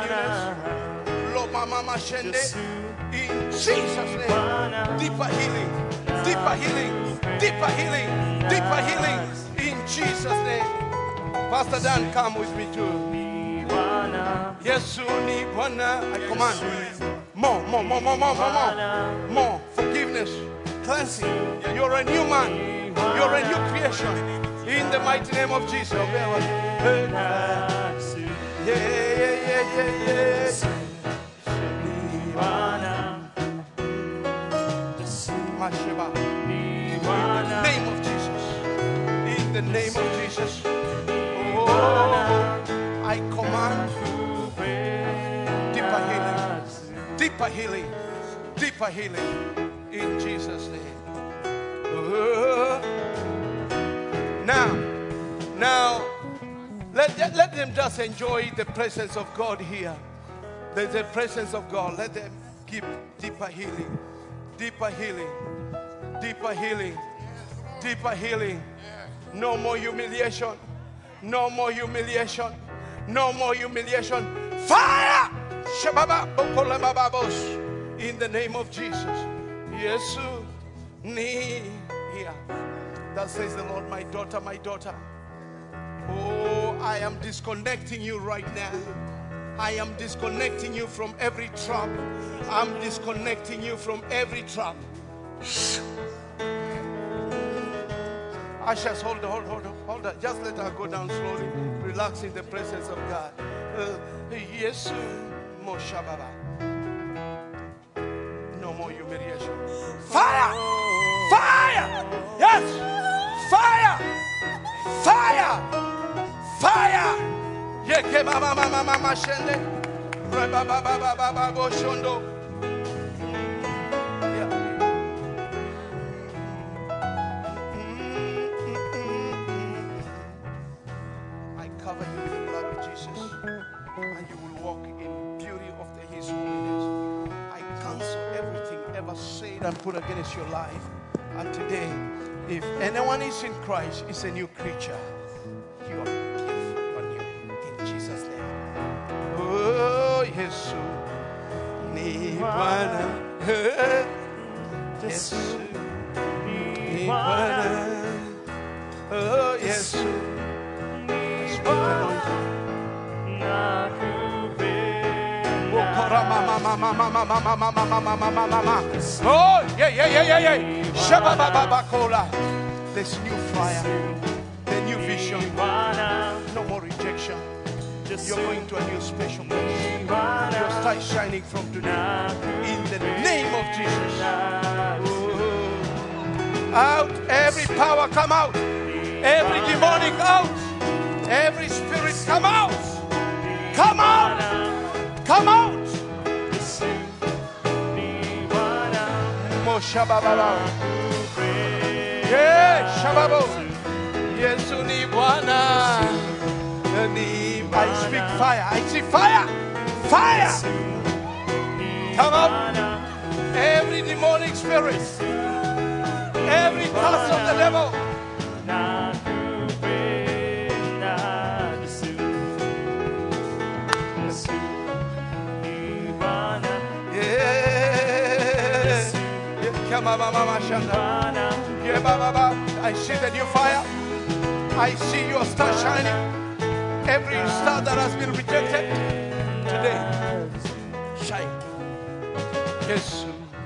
newness. Lo mama shende. In Jesus' name, deeper healing, deeper healing, deeper healing, deeper healing in Jesus' name. Pastor Dan, come with me too. Yes, ni Bwana. I command more, more, more, more, more, more, more, more forgiveness, cleansing. You're a new man. You're a new creation. In the mighty name of Jesus. Yeah, yeah, yeah, yeah, yeah. Masheba. In the name of Jesus. In the name of Jesus. Oh, I command deeper healing, deeper healing, deeper healing in Jesus' name. Uh, now, now, let, let them just enjoy the presence of God here. There's the presence of God. Let them keep deeper healing, deeper healing, deeper healing, deeper healing. No more humiliation. No more humiliation. No more humiliation. Fire! In the name of Jesus. Yesu ni here. That says the Lord, my daughter, my daughter. Oh, I am disconnecting you right now. I am disconnecting you from every trap. I'm disconnecting you from every trap. Ushers, hold on, hold on, hold on, hold on. Just let her go down slowly. Relax in the presence of God. Uh, yes, Moshababa. No more humiliation. Fire! Fire! Yes! Fire! Fire! Fire! Yeke mama mama mama shende. Reba baba baba baba shondo. And you will walk in beauty of the, His holiness. I cancel everything ever said and put against your life. And today, if anyone is in Christ, is a new creature. You are gift on you in Jesus' name. Oh, Jesus, ni Bwana, Jesus, ni Bwana, oh, Jesus, speak anointing. Oh, yeah, yeah, yeah, yeah, yeah. Shabababakola. This new fire, the new vision. No more rejection. You're going to a new special place. Your star is shining from today. In the name of Jesus. Oh. Out, every power come out. Every demonic out. Every spirit come out. Come out! Come out! Mo shabababa. Yeah, shababo. Yesu ni Bwana. I speak fire. I see fire. Fire! Come out! Every demonic spirit. Every task of the devil. I see the new fire. I see your star shining. Every star that has been rejected today, shine. Yes.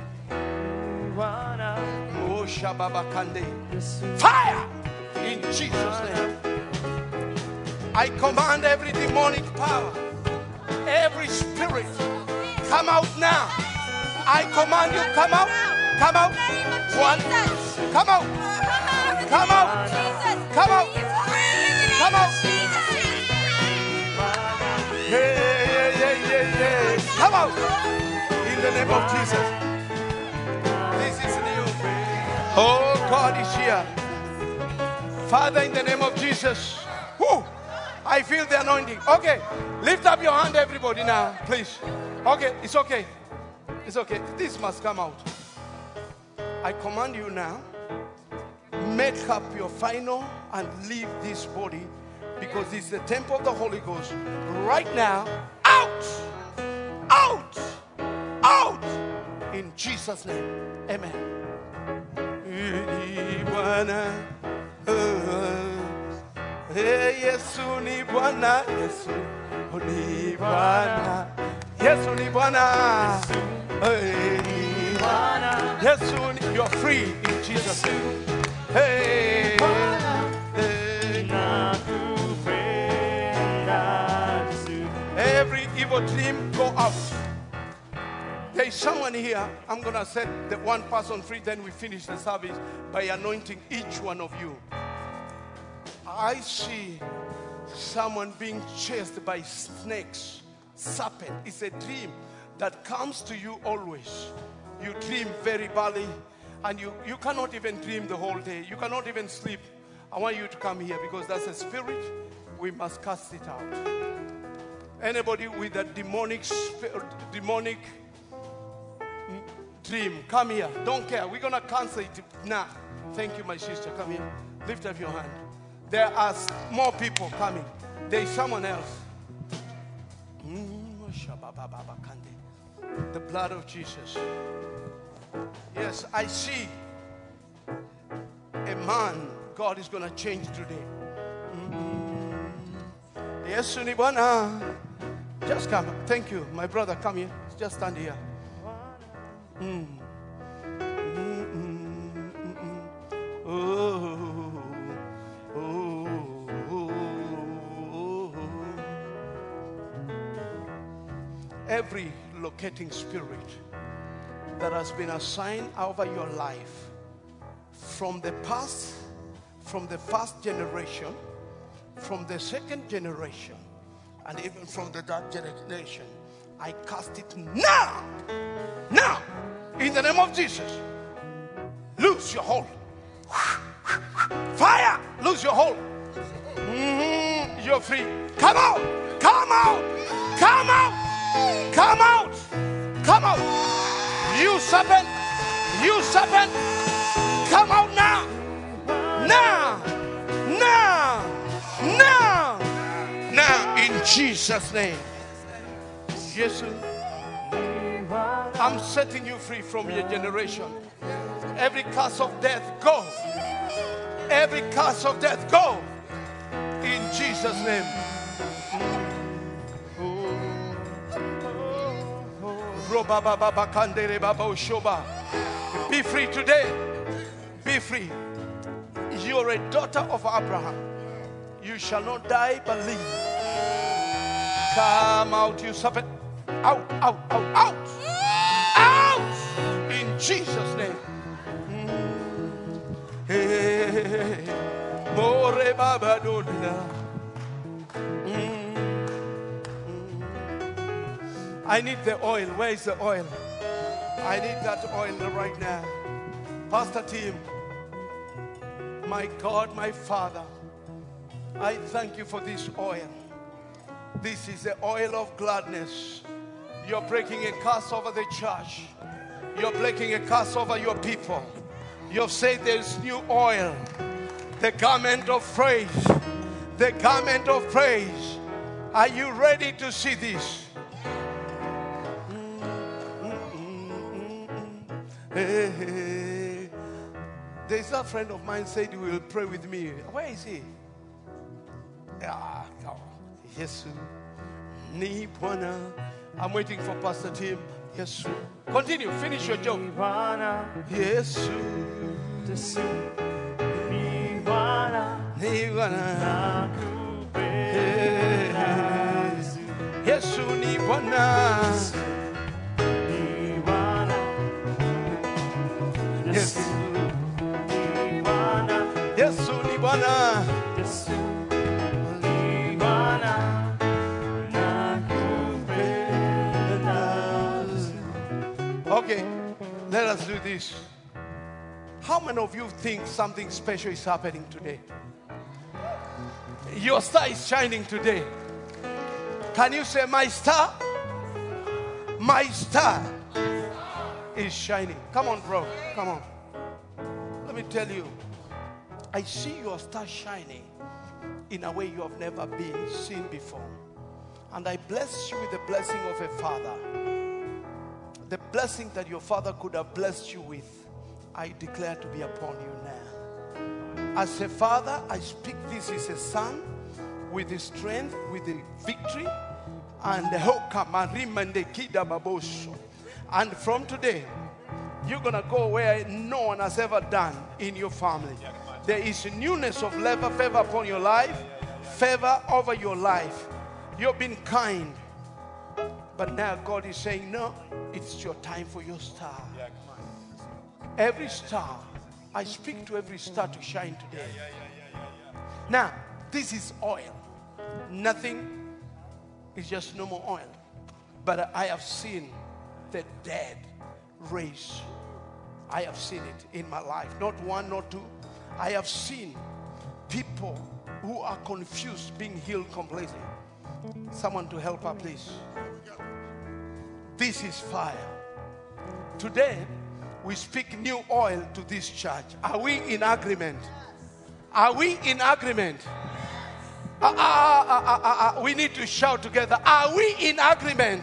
Oh, Shababakande. Fire in Jesus' name. I command every demonic power, every spirit, come out now. I command you, come out. Come out. One. Come out. Come out. Come out. Come out. Yeah, yeah, yeah, yeah, yeah. Come out. In the name of Jesus. This is new. Oh, God is here. Father, in the name of Jesus. Woo. I feel the anointing. Okay. Lift up your hand, everybody, now, please. Okay. It's okay. It's okay. This must come out. I command you now, make up your final and leave this body, because it's the temple of the Holy Ghost. Right now, out! Out! Out! In Jesus' name. Amen. ni Bwana. Hey, Yesu ni Bwana, Yesu ni Bwana, Yesu ni Bwana. Hey, ni Bwana. Yesu ni, you're free in Jesus' name. Hey, hey. Every evil dream go out. There is someone here. I'm going to set the one person free, then we finish the service by anointing each one of you. I see someone being chased by snakes, serpent. It's a dream that comes to you always. You dream very badly, and you, you cannot even dream the whole day. You cannot even sleep. I want you to come here because that's a spirit. We must cast it out. Anybody with a demonic, demonic dream, come here. Don't care. We're going to cancel it now. Thank you, my sister. Come here. Lift up your hand. There are more people coming. There is someone else. The blood of Jesus. Yes, I see a man God is going to change today. Yes, Sunibana. Just come. Thank you. My brother, come here. Just stand here. Mm. Mm, mm, mm, mm. Oh, oh, oh, oh. Every locating spirit that has been assigned over your life from the past, from the first generation, from the second generation, and even from the third generation, I cast it now. Now, in the name of Jesus, lose your hold. Fire, lose your hold. Mm-hmm. You're free. Come out, come out, come out, come out, come out. You serpent, you serpent, come out now, now, now, now, now, in Jesus' name. Yes, I'm setting you free from your generation. Every curse of death, go. Every curse of death, go. In Jesus' name. Be free today. Be free. You're a daughter of Abraham. You shall not die but live. Come out, you serpent. Out, out, out, out. Out! In Jesus' name. More Baba I need the oil. Where is the oil? I need that oil right now. Pastor Tim, my God, my Father, I thank you for this oil. This is the oil of gladness. You're breaking a curse over the church. You're breaking a curse over your people. You've said there's new oil. The garment of praise. The garment of praise. Are you ready to see this? Hey, hey. There's a friend of mine said he will pray with me. Where is he? Ah, yes. Ni Bwana. I'm waiting for Pastor Tim. Yes. Continue. Finish your joke. Yes. Ni Bwana. Yes. Ni Bwana. Yes. Yes. Ni Bwana. Okay, let us do this. How many of you think something special is happening today? Your star is shining today. Can you say, my star? My star is shining. Come on, bro. Come on. Let me tell you. I see your star shining in a way you have never been seen before. And I bless you with the blessing of a father. The blessing that your father could have blessed you with. I declare to be upon you now. As a father, I speak this is a son with the strength, with the victory, and the hoka marimande kida babosho. And from today, you're gonna go where no one has ever done in your family. There is a newness of level, favor upon your life, favor over your life. You've been kind, but now God is saying, no, it's your time for your star. Every star, I speak to every star to shine today. Now, this is oil. Nothing is just normal oil. But I have seen the dead raised. I have seen it in my life. Not one, not two. I have seen people who are confused being healed completely. Someone to help her, please. This is fire. Today, we speak new oil to this church. Are we in agreement? Are we in agreement? Uh, uh, uh, uh, uh, uh, we need to shout together. Are we in agreement?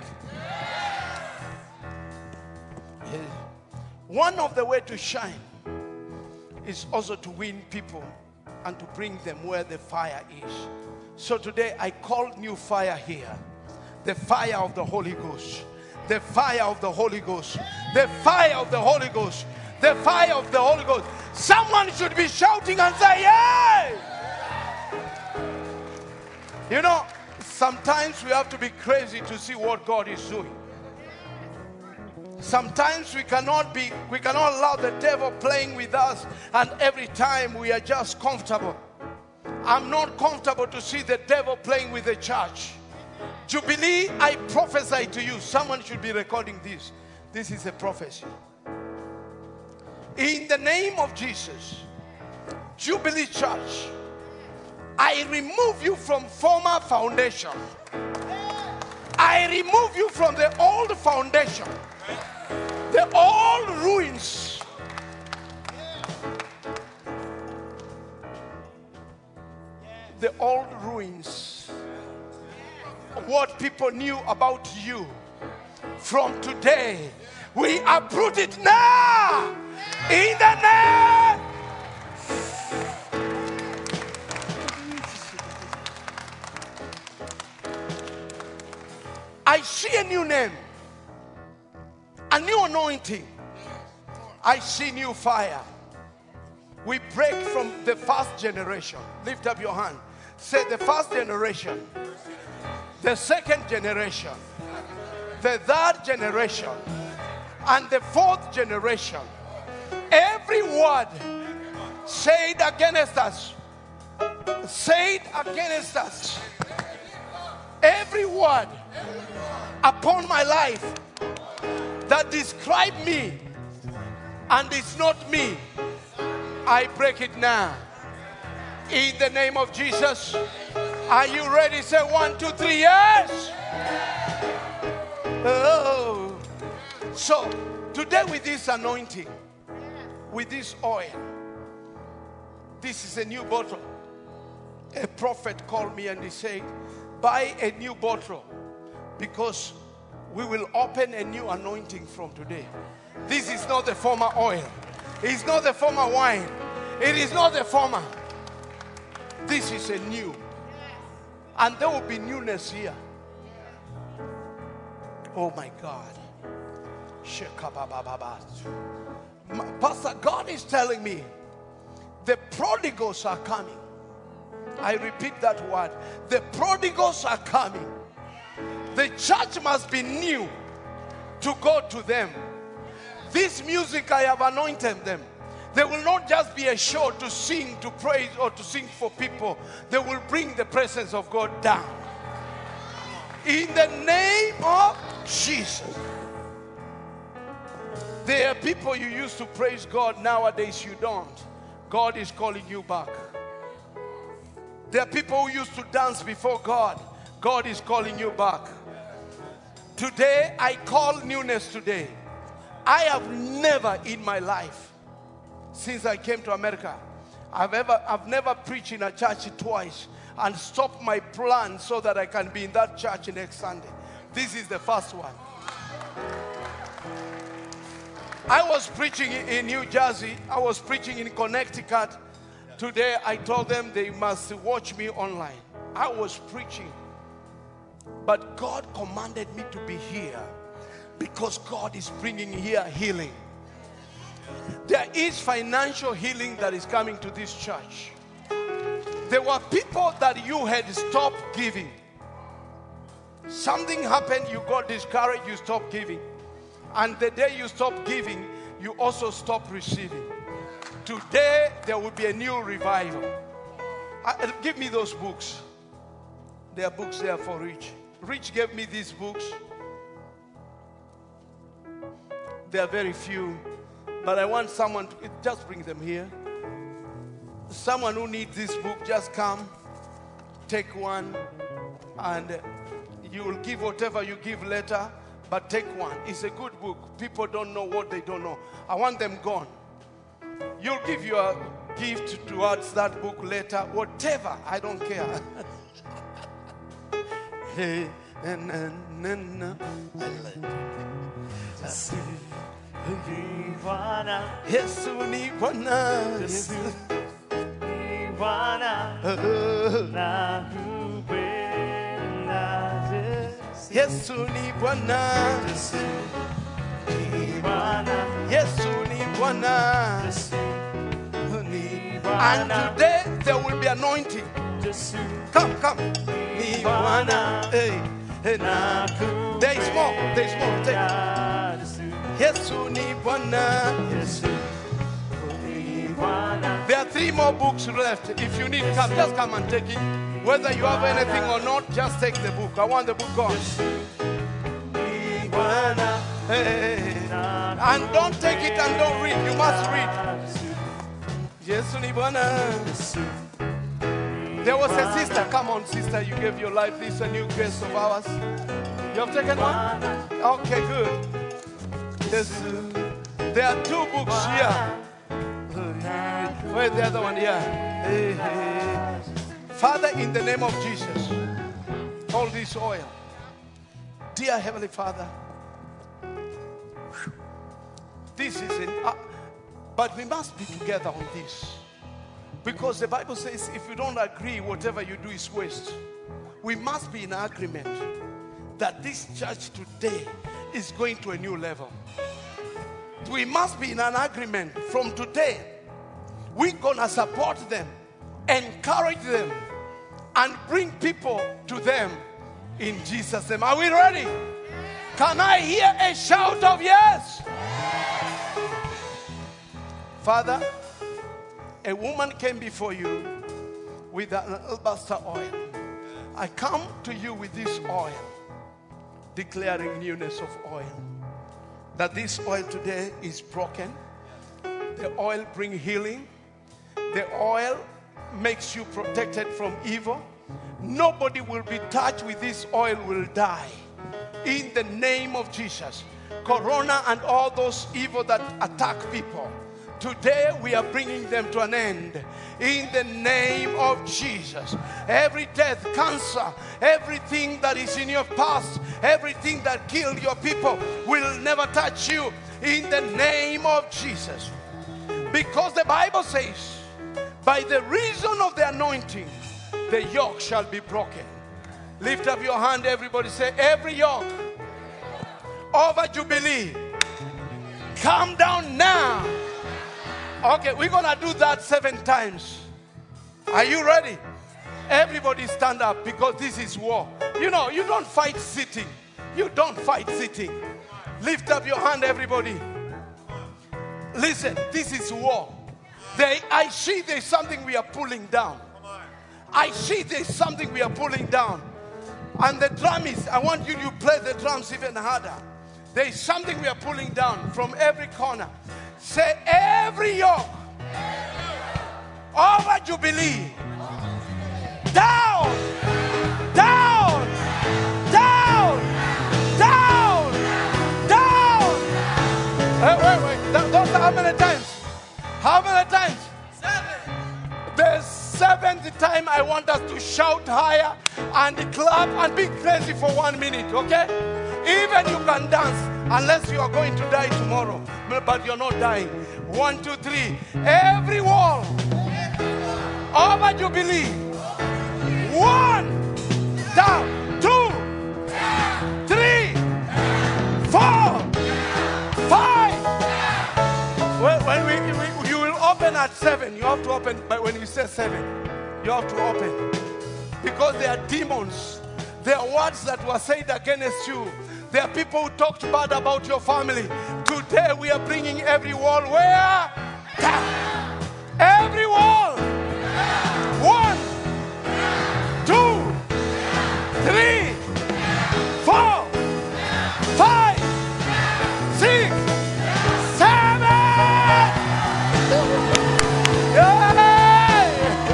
Yeah. One of the way to shine is also to win people and to bring them where the fire is. So today I call new fire here. The fire of the Holy Ghost. The fire of the Holy Ghost. The fire of the Holy Ghost. The fire of the Holy Ghost. Someone should be shouting and say, "Yay!" You know, sometimes we have to be crazy to see what God is doing. Sometimes we cannot be, we cannot allow the devil playing with us, and every time we are just comfortable. I'm not comfortable to see the devil playing with the church. Jubilee, I prophesy to you. Someone should be recording this. This is a prophecy. In the name of Jesus, Jubilee Church, I remove you from former foundation. I remove you from the old foundation. The old ruins. The old ruins. What people knew about you. From today, we uproot it now. In the name. I see a new name. A new anointing. I see new fire. We break from the first generation. Lift up your hand. Say the first generation. The second generation. The third generation. And the fourth generation. Every word said against us. Said against us. Every word upon my life that describe me and it's not me, I break it now. In the name of Jesus. Are you ready? Say one, two, three, yes. Oh. So today with this anointing, with this oil, this is a new bottle. A prophet called me and he said, buy a new bottle because we will open a new anointing from today. This is not the former oil. It's not the former wine. It is not the former. This is a new. And there will be newness here. Oh my God. Pastor, God is telling me the prodigals are coming. I repeat that word. The prodigals are coming. The church must be new to go to them. This music, I have anointed them. They will not just be a show to sing, to praise, or to sing for people. They will bring the presence of God down. In the name of Jesus. There are people you used to praise God, nowadays you don't. God is calling you back. There are people who used to dance before God. God is calling you back. Today, I call newness today. I have never in my life, since I came to America, I've ever, I've never preached in a church twice and stopped my plan so that I can be in that church next Sunday. This is the first one. I was preaching in New Jersey. I was preaching in Connecticut. Today I told them they must watch me online. I was preaching. But God commanded me to be here because God is bringing here healing. There is financial healing that is coming to this church. There were people that you had stopped giving. Something happened, you got discouraged, you stopped giving. And the day you stop giving, you also stop receiving. Today, there will be a new revival. I, give me those books. There are books there for Rich. Rich gave me these books. There are very few. But I want someone to just bring them here. Someone who needs this book, just come, take one, and you will give whatever you give later. But take one. It's a good book. People don't know what they don't know. I want them gone. You'll give your gift towards that book later. Whatever. I don't care. Hey, na, na, na, na. Yesu ni Bwana. Yesu ni Bwana. Na kupenda Yesu. Yesu ni Bwana. Yesu ni Bwana. Yesu ni Bwana. Yesu ni And Bwana. today there will be anointing. Yesu Come, come. Ni Bwana. Hey, hey, na. There is more. There is more. Take. Yesu ni Bwana. Yesu ni Bwana. There are three more books left. If you need, come, just come and take it. Whether you have anything or not, just take the book. I want the book gone. Hey. And don't take it and don't read. You must read. Yesu ni Bwana. There was a sister. Come on, sister. You gave your life. This is a new grace of ours. You have taken one? Okay, good. There's, there are two books here. Where's the other one? Yeah. Hey, hey. Father, in the name of Jesus, hold this oil. Dear Heavenly Father, this is in, uh, but we must be together on this. Because the Bible says if you don't agree, whatever you do is waste. We must be in agreement that this church today is going to a new level. We must be in an agreement from today. We're going to support them, encourage them, and bring people to them in Jesus' name. Are we ready? Can I hear a shout of yes? Father, a woman came before you with an alabaster oil. I come to you with this oil, declaring newness of oil. That this oil today is broken. The oil brings healing. The oil makes you protected from evil. Nobody will be touched with this oil will die. In the name of Jesus. Corona and all those evil that attack people, today we are bringing them to an end. In the name of Jesus. Every death, cancer, everything that is in your past, everything that killed your people will never touch you. In the name of Jesus. Because the Bible says, by the reason of the anointing, the yoke shall be broken. Lift up your hand, everybody. Say, every yoke over Jubilee, come down now. Okay, we're going to do that seven times. Are you ready? Everybody stand up because this is war. You know, you don't fight sitting. You don't fight sitting. Lift up your hand, everybody. Listen, this is war. They, I see there's something we are pulling down. I see there's something we are pulling down. And the drum is, I want you to play the drums even harder. There is something we are pulling down from every corner. Say, every yoke over Jubilee, down, down, down, down, down. Hey, wait, wait. Th- Those are how many times? How many times? Seven. The seventh time I want us to shout higher and clap and be crazy for one minute, okay? Even you can dance unless you are going to die tomorrow. but you're not dying. One, two, three. Every wall over Jubilee. One, down. Two, three, four, five. When, when we, we, you will open at seven. You have to open, but when you say seven, you have to open. Because there are demons. There are words that were said against you. There are people who talked bad about your family. Today we are bringing every wall where? Down. Every wall. One, two, three, four, five, six, seven. Yay!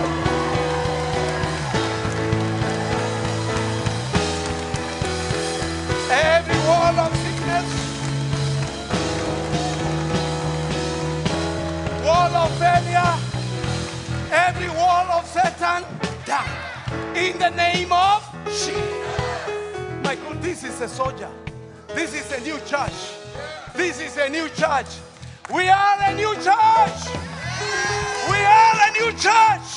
Every wall of sickness, wall of failure, every wall of Satan, down. In the name of Jesus. My God, this is a soldier. This is a new church. This is a new church. We are a new church. We are a new church.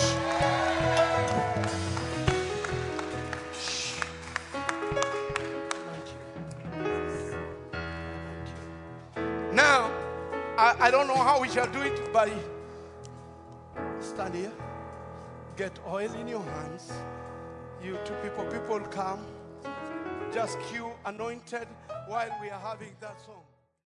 Now, I, I don't know how we shall do it, but stand here. Get oil in your hands. You two people, people come. Just cue anointed while we are having that song.